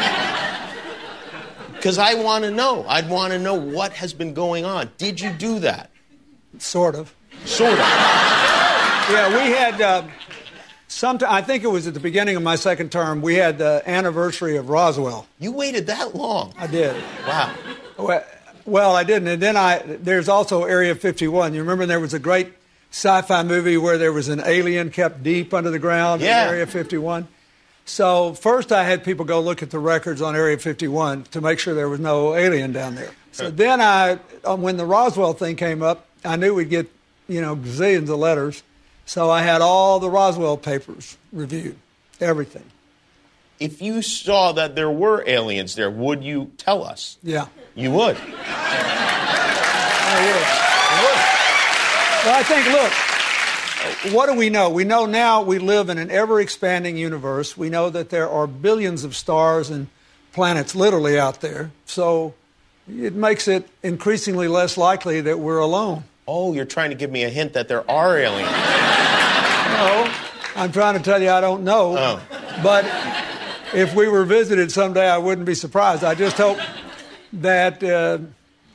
Because I want to know. I'd want to know what has been going on. Did you do that? Sort of. Sort of. Yeah, we had, I think it was at the beginning of my second term, we had the anniversary of Roswell. You waited that long? I did. Wow. Well, I didn't. And then there's also Area 51. You remember there was a great sci-fi movie where there was an alien kept deep under the ground in Area 51? So first I had people go look at the records on Area 51 to make sure there was no alien down there. So then when the Roswell thing came up, I knew we'd get, gazillions of letters. So I had all the Roswell papers reviewed, everything. If you saw that there were aliens there, would you tell us? Yeah. You would? I would. Well, I think, look, what do we know? We know now we live in an ever-expanding universe. We know that there are billions of stars and planets literally out there. So it makes it increasingly less likely that we're alone. Oh, you're trying to give me a hint that there are aliens. No, I'm trying to tell you I don't know. Oh. But if we were visited someday, I wouldn't be surprised. I just hope that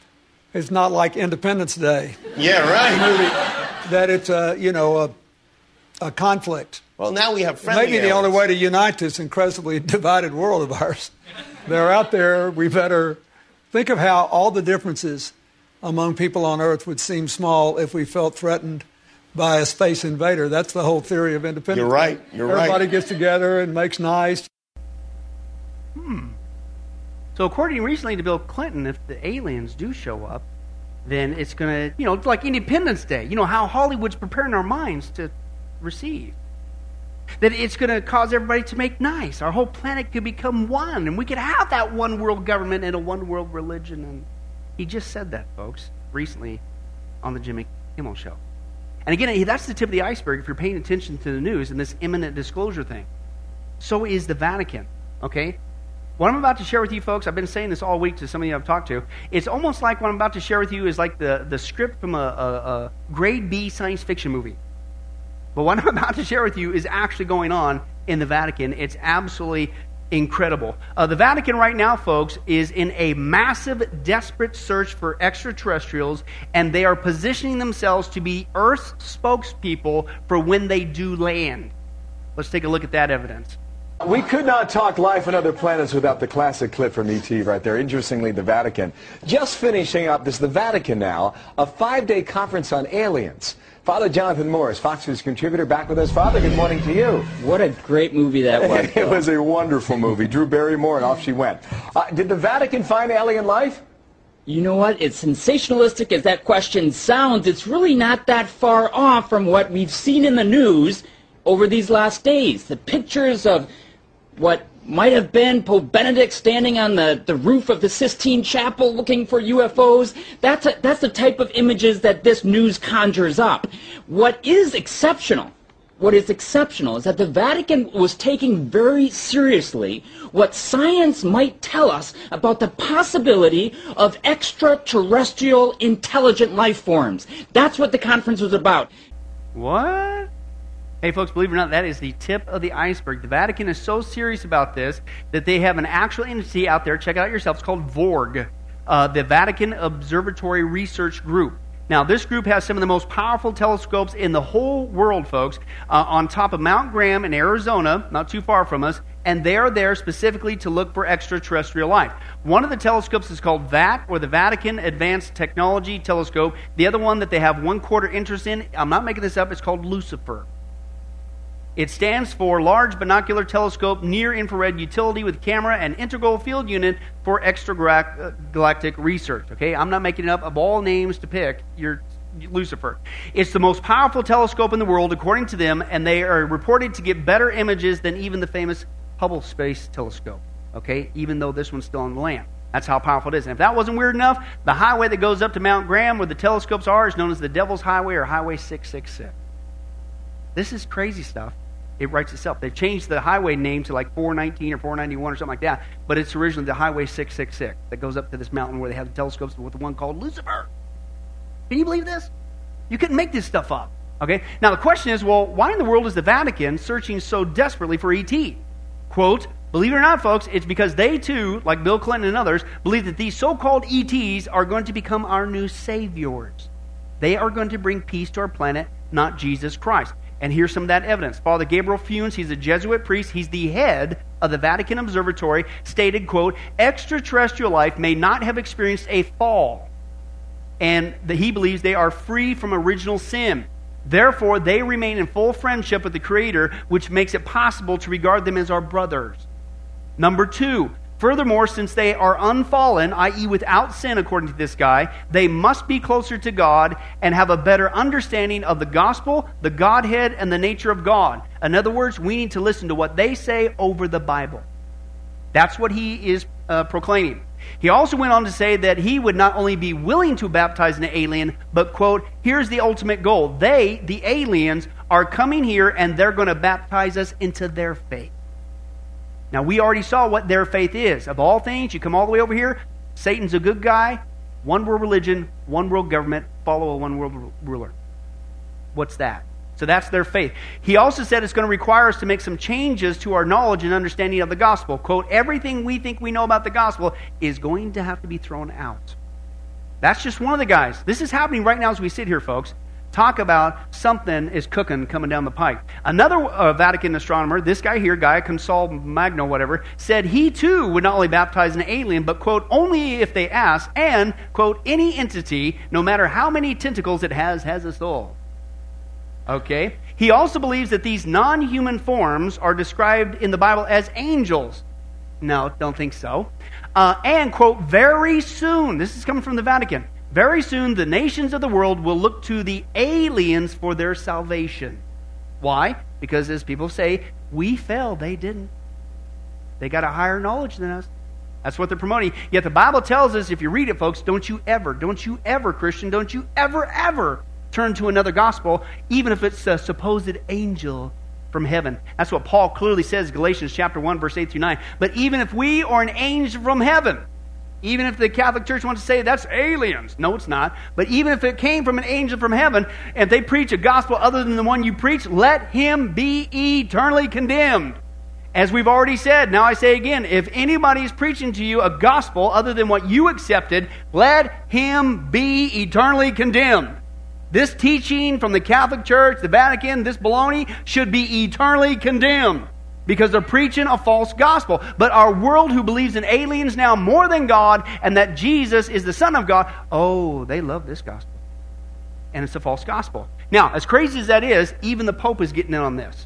it's not like Independence Day. Yeah, right. Movie, that it's, a conflict. Well, now we have friendly Maybe the only way to unite this incredibly divided world of ours. They're out there. We better think of how all the differences among people on Earth would seem small if we felt threatened by a space invader. That's the whole theory of independence. You're right. Everybody gets together and makes nice. So according recently to Bill Clinton, if the aliens do show up, then it's going to, it's like Independence Day. You know how Hollywood's preparing our minds to receive. That it's going to cause everybody to make nice. Our whole planet could become one, and we could have that one world government and a one world religion. And he just said that, folks, recently on the Jimmy Kimmel Show. And again, that's the tip of the iceberg if you're paying attention to the news and this imminent disclosure thing. So is the Vatican, okay? What I'm about to share with you, folks, I've been saying this all week to some of you I've talked to. It's almost like what I'm about to share with you is like the script from a grade B science fiction movie. But what I'm about to share with you is actually going on in the Vatican. It's absolutely incredible. The Vatican right now, folks, is in a massive, desperate search for extraterrestrials, and they are positioning themselves to be Earth's spokespeople for when they do land. Let's take a look at that evidence. We could not talk life on other planets without the classic clip from E.T. right there. Interestingly, the Vatican. Just finishing up, this is the Vatican now, a 5-day conference on aliens. Father Jonathan Morris, Fox News contributor, back with us. Father, good morning to you. What a great movie that was. It was a wonderful movie. Drew Barrymore, and off she went. Did the Vatican find alien life? You know what? As sensationalistic as that question sounds, it's really not that far off from what we've seen in the news over these last days. The pictures of what might have been Pope Benedict standing on the roof of the Sistine Chapel looking for UFOs. That's the type of images that this news conjures up. What is exceptional is that the Vatican was taking very seriously what science might tell us about the possibility of extraterrestrial intelligent life forms. That's what the conference was about. What? Hey, folks, believe it or not, that is the tip of the iceberg. The Vatican is so serious about this that they have an actual entity out there. Check it out yourself. It's called VORG, the Vatican Observatory Research Group. Now, this group has some of the most powerful telescopes in the whole world, folks, on top of Mount Graham in Arizona, not too far from us, and they are there specifically to look for extraterrestrial life. One of the telescopes is called VAT, or the Vatican Advanced Technology Telescope. The other one that they have 1/4 interest in, I'm not making this up, it's called Lucifer. It stands for Large Binocular Telescope Near Infrared Utility with Camera and Integral Field Unit for Extragalactic Research. Okay, I'm not making it up. Of all names to pick, you're Lucifer. It's the most powerful telescope in the world, according to them, and they are reported to get better images than even the famous Hubble Space Telescope. Okay, even though this one's still on the land. That's how powerful it is. And if that wasn't weird enough, the highway that goes up to Mount Graham, where the telescopes are, is known as the Devil's Highway or Highway 666. This is crazy stuff. It writes itself. They've changed the highway name to like 419 or 491 or something like that, but it's originally the Highway 666 that goes up to this mountain where they have the telescopes with the one called Lucifer. Can you believe this? You couldn't make this stuff up. Okay? Now the question is, well, why in the world is the Vatican searching so desperately for ET? Quote, believe it or not, folks, it's because they too, like Bill Clinton and others, believe that these so-called ETs are going to become our new saviors. They are going to bring peace to our planet, not Jesus Christ. And here's some of that evidence. Father Gabriel Funes, he's a Jesuit priest. He's the head of the Vatican Observatory, stated, quote, extraterrestrial life may not have experienced a fall. And he believes they are free from original sin. Therefore, they remain in full friendship with the Creator, which makes it possible to regard them as our brothers. Number 2, furthermore, since they are unfallen, i.e. without sin, according to this guy, they must be closer to God and have a better understanding of the gospel, the Godhead, and the nature of God. In other words, we need to listen to what they say over the Bible. That's what he is proclaiming. He also went on to say that he would not only be willing to baptize an alien, but, quote, here's the ultimate goal. They, the aliens, are coming here and they're going to baptize us into their faith. Now, we already saw what their faith is. Of all things, you come all the way over here, Satan's a good guy, one world religion, one world government, follow a one world ruler. What's that? So that's their faith. He also said it's going to require us to make some changes to our knowledge and understanding of the gospel. Quote, everything we think we know about the gospel is going to have to be thrown out. That's just one of the guys. This is happening right now as we sit here, folks. talk about something is cooking coming down the pike. Another Vatican astronomer, this guy here, Guy Consalmagno, whatever, said he too would not only baptize an alien, but, quote, only if they ask, and, quote, any entity, no matter how many tentacles it has a soul. Okay? He also believes that these non-human forms are described in the Bible as angels. No, don't think so. And, quote, very soon, this is coming from the Vatican, very soon the nations of the world will look to the aliens for their salvation. Why? Because as people say, we fell, they didn't. They got a higher knowledge than us. That's what they're promoting. Yet the Bible tells us, if you read it, folks, don't you ever, Christian, don't you ever turn to another gospel, even if it's a supposed angel from heaven. That's what Paul clearly says, Galatians chapter 1, verse 8 through 9. But even if we are an angel from heaven, even if the Catholic Church wants to say that's aliens. No, it's not. But even if it came from an angel from heaven, and they preach a gospel other than the one you preach, let him be eternally condemned. As we've already said, now I say again, if anybody is preaching to you a gospel other than what you accepted, let him be eternally condemned. This teaching from the Catholic Church, the Vatican, this baloney, should be eternally condemned. Because they're preaching a false gospel. But our world, who believes in aliens now more than God, and that Jesus is the Son of God, oh, they love this gospel. And it's a false gospel. Now, as crazy as that is, even the Pope is getting in on this.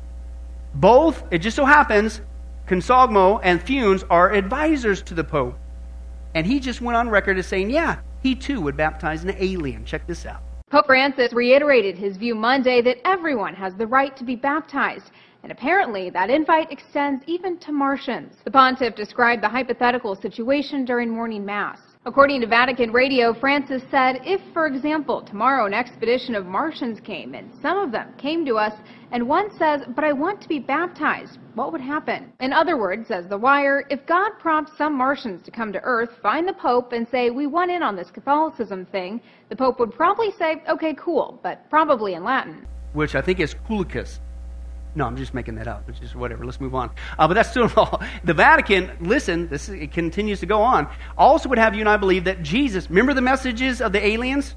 Both, it just so happens, Consalmagno and Funes are advisors to the Pope. And he just went on record as saying, yeah, he too would baptize an alien. Check this out. Pope Francis reiterated his view Monday that everyone has the right to be baptized. And apparently, that invite extends even to Martians. The pontiff described the hypothetical situation during morning mass. According to Vatican Radio, Francis said, if, for example, tomorrow an expedition of Martians came, and some of them came to us, and one says, but I want to be baptized, what would happen? In other words, says The Wire, if God prompts some Martians to come to Earth, find the Pope, and say, we want in on this Catholicism thing, the Pope would probably say, okay, cool, but probably in Latin. Which I think is Coolicus. No, I'm just making that up. It's just whatever. Let's move on. But that's still all. The Vatican, listen, it continues to go on, also would have you and I believe that Jesus, remember the messages of the aliens?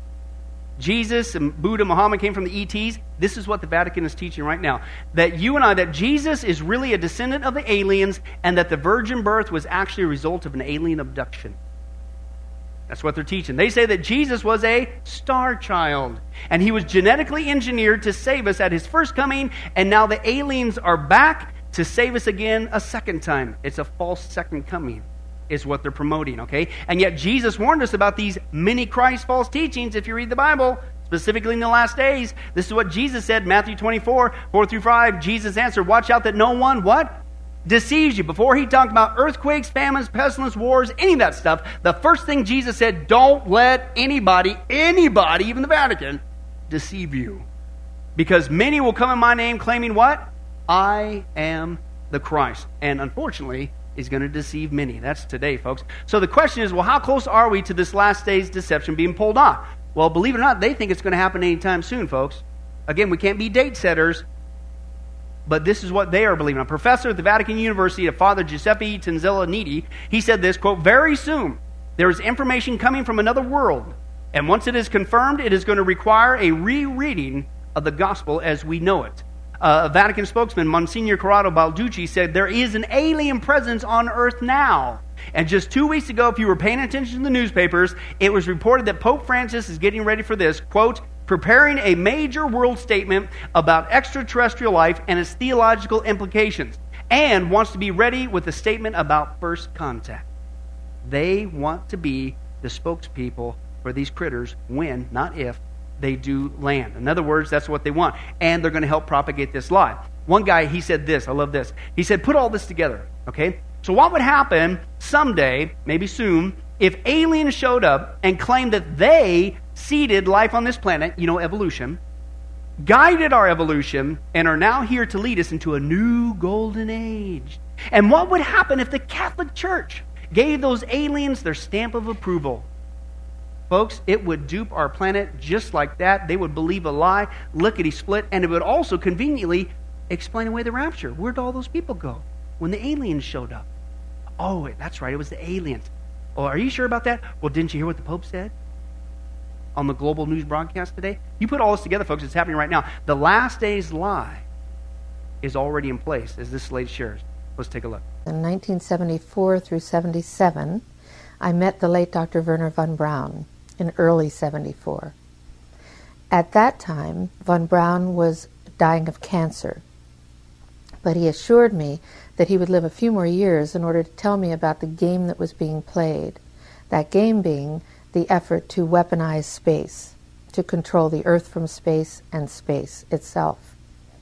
Jesus and Buddha, Muhammad came from the ETs. This is what the Vatican is teaching right now. That you and I, that Jesus is really a descendant of the aliens, and that the virgin birth was actually a result of an alien abduction. That's what they're teaching. They say that Jesus was a star child, and he was genetically engineered to save us at his first coming, and now the aliens are back to save us again a second time. It's a false second coming, is what they're promoting, okay? And yet Jesus warned us about these many Christ false teachings if you read the Bible, specifically in the last days. This is what Jesus said, Matthew 24, 4 through 5. Jesus answered, watch out that no one, what? Deceives you. Before he talked about earthquakes, famines, pestilence, wars, any of that stuff, the first thing Jesus said, don't let anybody, even the Vatican, deceive you. Because many will come in my name claiming what? I am the Christ. And unfortunately, is going to deceive many. That's today, folks. So the question is, well, how close are we to this last day's deception being pulled off? Well, believe it or not, they think it's going to happen anytime soon, folks. Again, we can't be date setters, but this is what they are believing. A professor at the Vatican University, Father Giuseppe Tanzella-Niti, he said this, quote, very soon there is information coming from another world, and once it is confirmed, it is going to require a rereading of the gospel as we know it. A Vatican spokesman, Monsignor Corrado Balducci, said there is an alien presence on earth now. And just 2 weeks ago, if you were paying attention to the newspapers, it was reported that Pope Francis is getting ready for this, quote, preparing a major world statement about extraterrestrial life and its theological implications, and wants to be ready with a statement about first contact. They want to be the spokespeople for these critters when, not if, they do land. In other words, that's what they want. And they're going to help propagate this lie. One guy, he said this, I love this. He said, put all this together, okay? So what would happen someday, maybe soon, if aliens showed up and claimed that they seeded life on this planet, evolution, guided our evolution, and are now here to lead us into a new golden age? And what would happen if the Catholic Church gave those aliens their stamp of approval? Folks, it would dupe our planet just like that. They would believe a lie, lickety-split, and it would also conveniently explain away the rapture. Where'd all those people go when the aliens showed up? Oh, that's right, it was the aliens. Oh, are you sure about that? Well, didn't you hear what the Pope said? on the global news broadcast today? You put all this together, folks, it's happening right now. The last days lie is already in place, as this slate shares. Let's take a look. In 1974 through 77, I met the late Dr. Wernher von Braun in early 74. At that time, von Braun was dying of cancer, but he assured me that he would live a few more years in order to tell me about the game that was being played, that game being the effort to weaponize space, to control the Earth from space and space itself.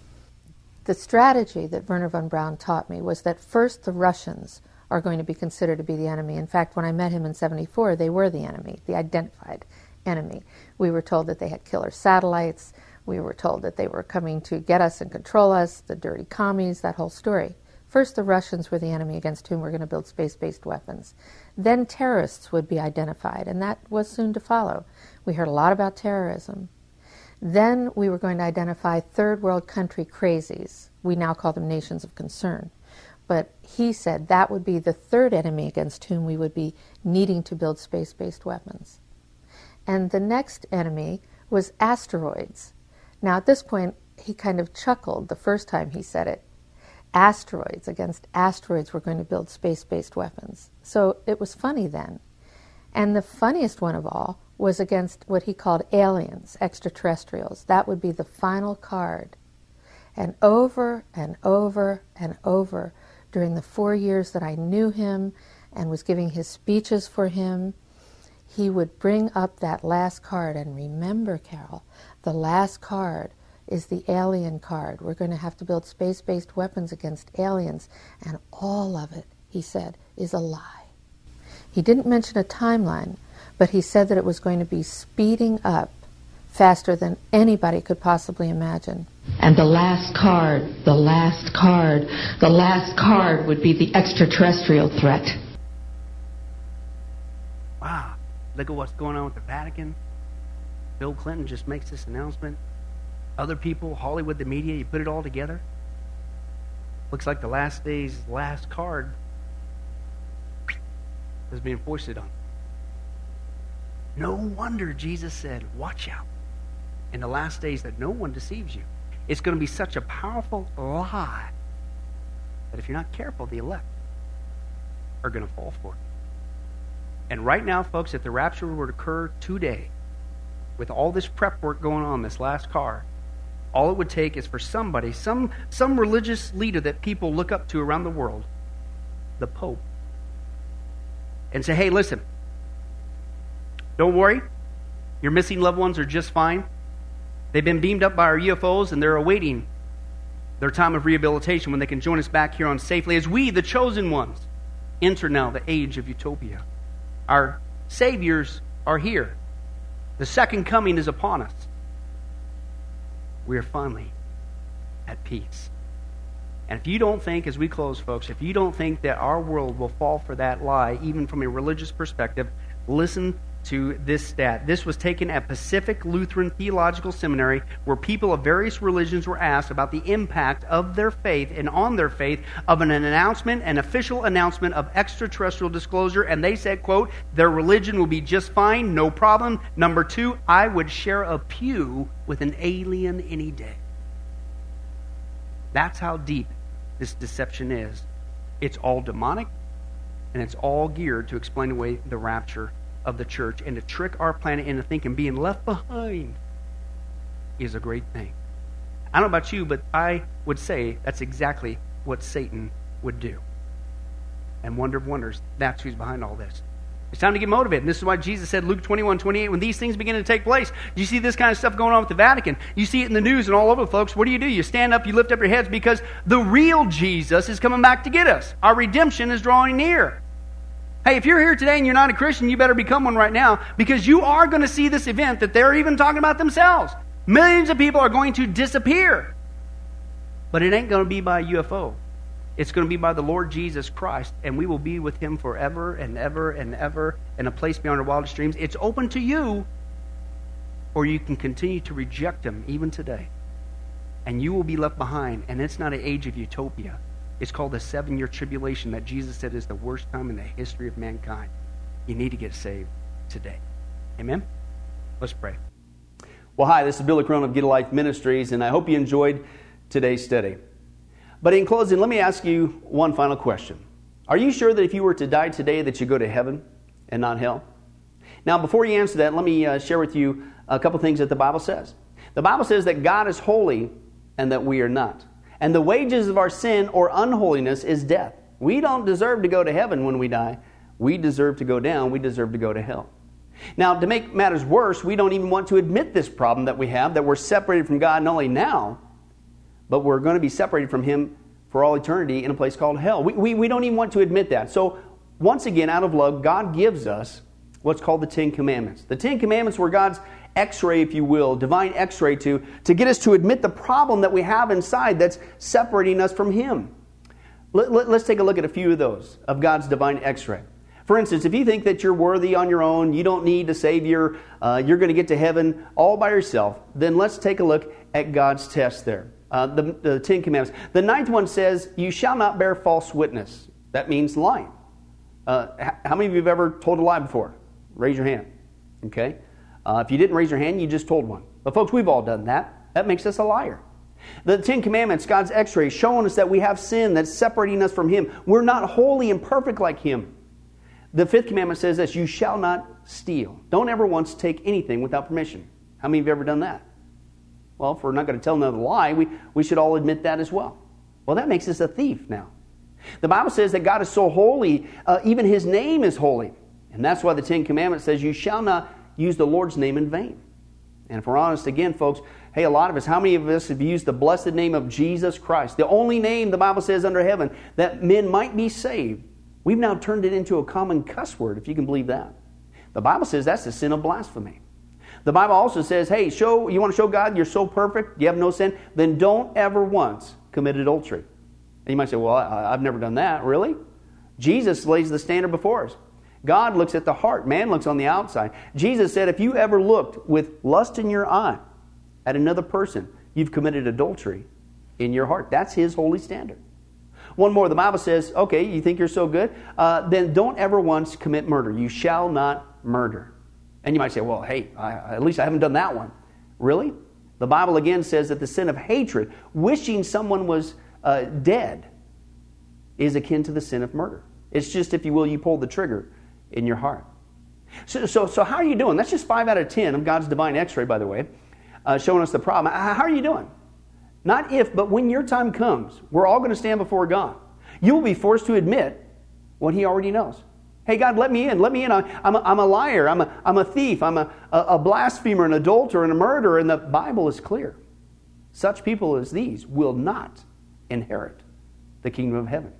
The strategy that Wernher von Braun taught me was that first the Russians are going to be considered to be the enemy. In fact, when I met him in 74, they were the enemy, the identified enemy. We were told that they had killer satellites. We were told that they were coming to get us and control us, the dirty commies, that whole story. First, the Russians were the enemy against whom we're going to build space-based weapons. Then terrorists would be identified, and that was soon to follow. We heard a lot about terrorism. Then we were going to identify third world country crazies. We now call them nations of concern. But he said that would be the third enemy against whom we would be needing to build space-based weapons. And the next enemy was asteroids. Now at this point, he kind of chuckled the first time he said it. Asteroids, against asteroids we're going to build space-based weapons. So it was funny then. And the funniest one of all was against what he called aliens, extraterrestrials. That would be the final card. And over and over and over during the 4 years that I knew him and was giving his speeches for him, he would bring up that last card. And remember, Carol, the last card is the alien card. We're going to have to build space-based weapons against aliens. And all of it, he said, is a lie. He didn't mention a timeline, but he said that it was going to be speeding up faster than anybody could possibly imagine. And the last card would be the extraterrestrial threat. Wow. Look at what's going on with the Vatican. Bill Clinton just makes this announcement. Other people, Hollywood, the media, you put it all together. Looks like the last day's last card is being foisted on. No wonder Jesus said, watch out in the last days that no one deceives you. It's going to be such a powerful lie that if you're not careful, the elect are going to fall for it. And right now, folks, if the rapture were to occur today, with all this prep work going on, this last car, all it would take is for somebody, some religious leader that people look up to around the world, the Pope, and say, hey, listen, don't worry, your missing loved ones are just fine. They've been beamed up by our UFOs, and they're awaiting their time of rehabilitation when they can join us back here on safely as we, the chosen ones, enter now the age of utopia. Our saviors are here. The second coming is upon us. We are finally at peace. And if you don't think, as we close, folks, if you don't think that our world will fall for that lie, even from a religious perspective, listen to this stat. This was taken at Pacific Lutheran Theological Seminary, where people of various religions were asked about the impact of their faith and on their faith of an official announcement of extraterrestrial disclosure, and they said, quote, their religion will be just fine, no problem. Number 2, I would share a pew with an alien any day. That's how deep this deception is. It's all demonic, and it's all geared to explain away the rapture of the church and to trick our planet into thinking being left behind is a great thing. I don't know about you, but I would say that's exactly what Satan would do. And wonder of wonders, that's who's behind all this. It's time to get motivated. And this is why Jesus said, Luke 21:28, when these things begin to take place, you see this kind of stuff going on with the Vatican. You see it in the news and all over, folks. What do? You stand up, you lift up your heads, because the real Jesus is coming back to get us. Our redemption is drawing near. Hey, if you're here today and you're not a Christian, you better become one right now, because you are going to see this event that they're even talking about themselves. Millions of people are going to disappear. But it ain't going to be by UFO. It's going to be by the Lord Jesus Christ, and we will be with Him forever and ever and ever in a place beyond our wildest dreams. It's open to you, or you can continue to reject Him even today. And you will be left behind, and it's not an age of utopia. It's called the 7-year tribulation that Jesus said is the worst time in the history of mankind. You need to get saved today. Amen? Let's pray. Well, hi, this is Billy Crone of Get a Life Ministries, and I hope you enjoyed today's study. But in closing, let me ask you one final question. Are you sure that if you were to die today that you go to heaven and not hell? Now, before you answer that, let me share with you a couple things that the Bible says. The Bible says that God is holy and that we are not. And the wages of our sin or unholiness is death. We don't deserve to go to heaven when we die. We deserve to go down. We deserve to go to hell. Now, to make matters worse, we don't even want to admit this problem that we have, that we're separated from God not only now, but we're going to be separated from Him for all eternity in a place called hell. We don't even want to admit that. So, once again, out of love, God gives us what's called the Ten Commandments. The Ten Commandments were God's x-ray, if you will, divine x-ray to get us to admit the problem that we have inside that's separating us from Him. Let's take a look at a few of those, of God's divine x-ray. For instance, if you think that you're worthy on your own, you don't need a Savior, you're going to get to heaven all by yourself, then let's take a look at God's test there. The Ten Commandments. The ninth one says, you shall not bear false witness. That means lying. How many of you have ever told a lie before? Raise your hand. Okay? If you didn't raise your hand, you just told one. But folks, we've all done that. That makes us a liar. The Ten Commandments, God's x-ray, showing us that we have sin that's separating us from Him. We're not holy and perfect like Him. The fifth commandment says this, you shall not steal. Don't ever once take anything without permission. How many of you have ever done that? Well, if we're not going to tell another lie, we should all admit that as well. Well, that makes us a thief now. The Bible says that God is so holy, even His name is holy. And that's why the Ten Commandments says you shall not use the Lord's name in vain. And if we're honest again, folks, hey, a lot of us, how many of us have used the blessed name of Jesus Christ, the only name the Bible says under heaven that men might be saved? We've now turned it into a common cuss word, if you can believe that. The Bible says that's the sin of blasphemy. The Bible also says, hey, you want to show God you're so perfect, you have no sin, then don't ever once commit adultery. And you might say, well, I've never done that. Really? Jesus lays the standard before us. God looks at the heart. Man looks on the outside. Jesus said, if you ever looked with lust in your eye at another person, you've committed adultery in your heart. That's His holy standard. One more, the Bible says, okay, you think you're so good? Then don't ever once commit murder. You shall not murder. And you might say, well, hey, at least I haven't done that one. Really? The Bible again says that the sin of hatred, wishing someone was dead, is akin to the sin of murder. It's just, if you will, you pull the trigger in your heart. So how are you doing? That's just 5 out of 10 of God's divine x-ray, by the way, showing us the problem. How are you doing? Not if, but when your time comes, we're all going to stand before God. You will be forced to admit what He already knows. Hey, God, let me in. Let me in. I'm a liar. I'm a thief. I'm a blasphemer, an adulterer, and a murderer. And the Bible is clear. Such people as these will not inherit the kingdom of heaven.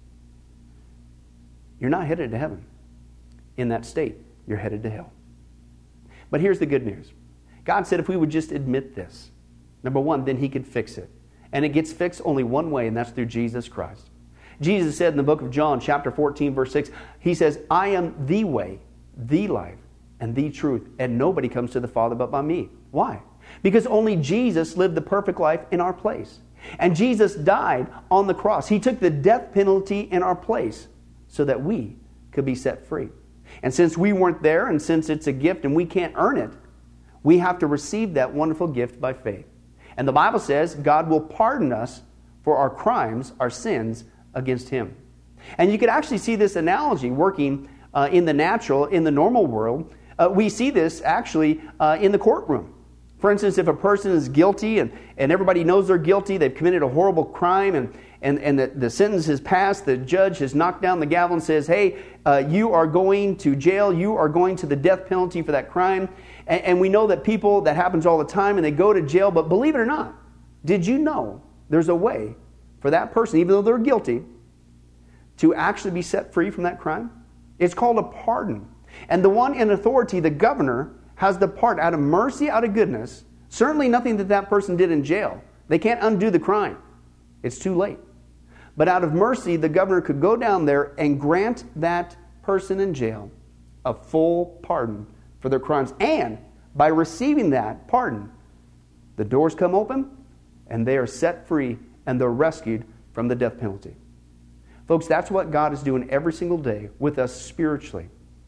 You're not headed to heaven. In that state, you're headed to hell. But here's the good news. God said if we would just admit this, number one, then He could fix it. And it gets fixed only one way, and that's through Jesus Christ. Jesus said in the book of John, chapter 14, verse 6, He says, I am the way, the life, and the truth, and nobody comes to the Father but by me. Why? Because only Jesus lived the perfect life in our place. And Jesus died on the cross. He took the death penalty in our place so that we could be set free. And since we weren't there, and since it's a gift and we can't earn it, we have to receive that wonderful gift by faith. And the Bible says God will pardon us for our crimes, our sins against Him. And you could actually see this analogy working in the natural, in the normal world. We see this actually in the courtroom. For instance, if a person is guilty and everybody knows they're guilty, they've committed a horrible crime, and the sentence has passed, the judge has knocked down the gavel and says, hey, you are going to jail, you are going to the death penalty for that crime. And we know that people, that happens all the time, and they go to jail. But believe it or not, did you know there's a way for that person, even though they're guilty, to actually be set free from that crime? It's called a pardon. And the one in authority, the governor, has the part out of mercy, out of goodness. Certainly nothing that person did in jail. They can't undo the crime. It's too late. But out of mercy, the governor could go down there and grant that person in jail a full pardon for their crimes. And by receiving that pardon, the doors come open and they are set free and they're rescued from the death penalty. Folks, that's what God is doing every single day with us spiritually.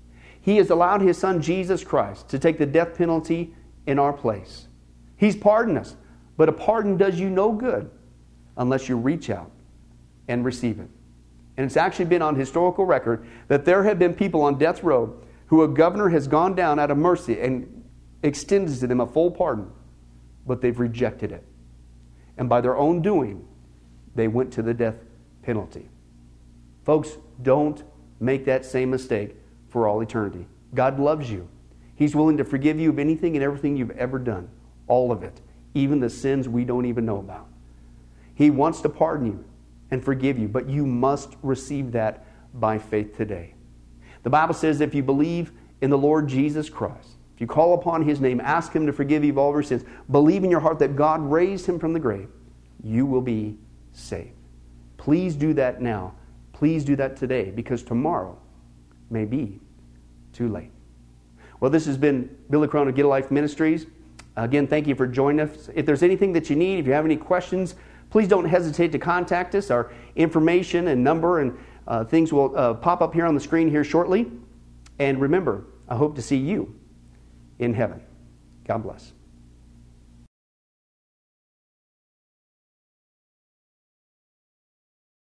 He has allowed His Son, Jesus Christ, to take the death penalty in our place. He's pardoned us. But a pardon does you no good unless you reach out and receive it. And it's actually been on historical record that there have been people on death row who a governor has gone down out of mercy and extended to them a full pardon, but they've rejected it. And by their own doing, they went to the death penalty. Folks, don't make that same mistake for all eternity. God loves you. He's willing to forgive you of anything and everything you've ever done. All of it. Even the sins we don't even know about. He wants to pardon you and forgive you, but you must receive that by faith today. The Bible says if you believe in the Lord Jesus Christ, if you call upon His name, ask Him to forgive you of all your sins, believe in your heart that God raised Him from the grave, you will be saved. Please do that now. Please do that today, because tomorrow may be too late. Well, this has been Billy Crone of Get a Life Ministries. Again, thank you for joining us. If there's anything that you need, if you have any questions, please don't hesitate to contact us. Our information and number and things will pop up here on the screen here shortly. And remember, I hope to see you in heaven. God bless.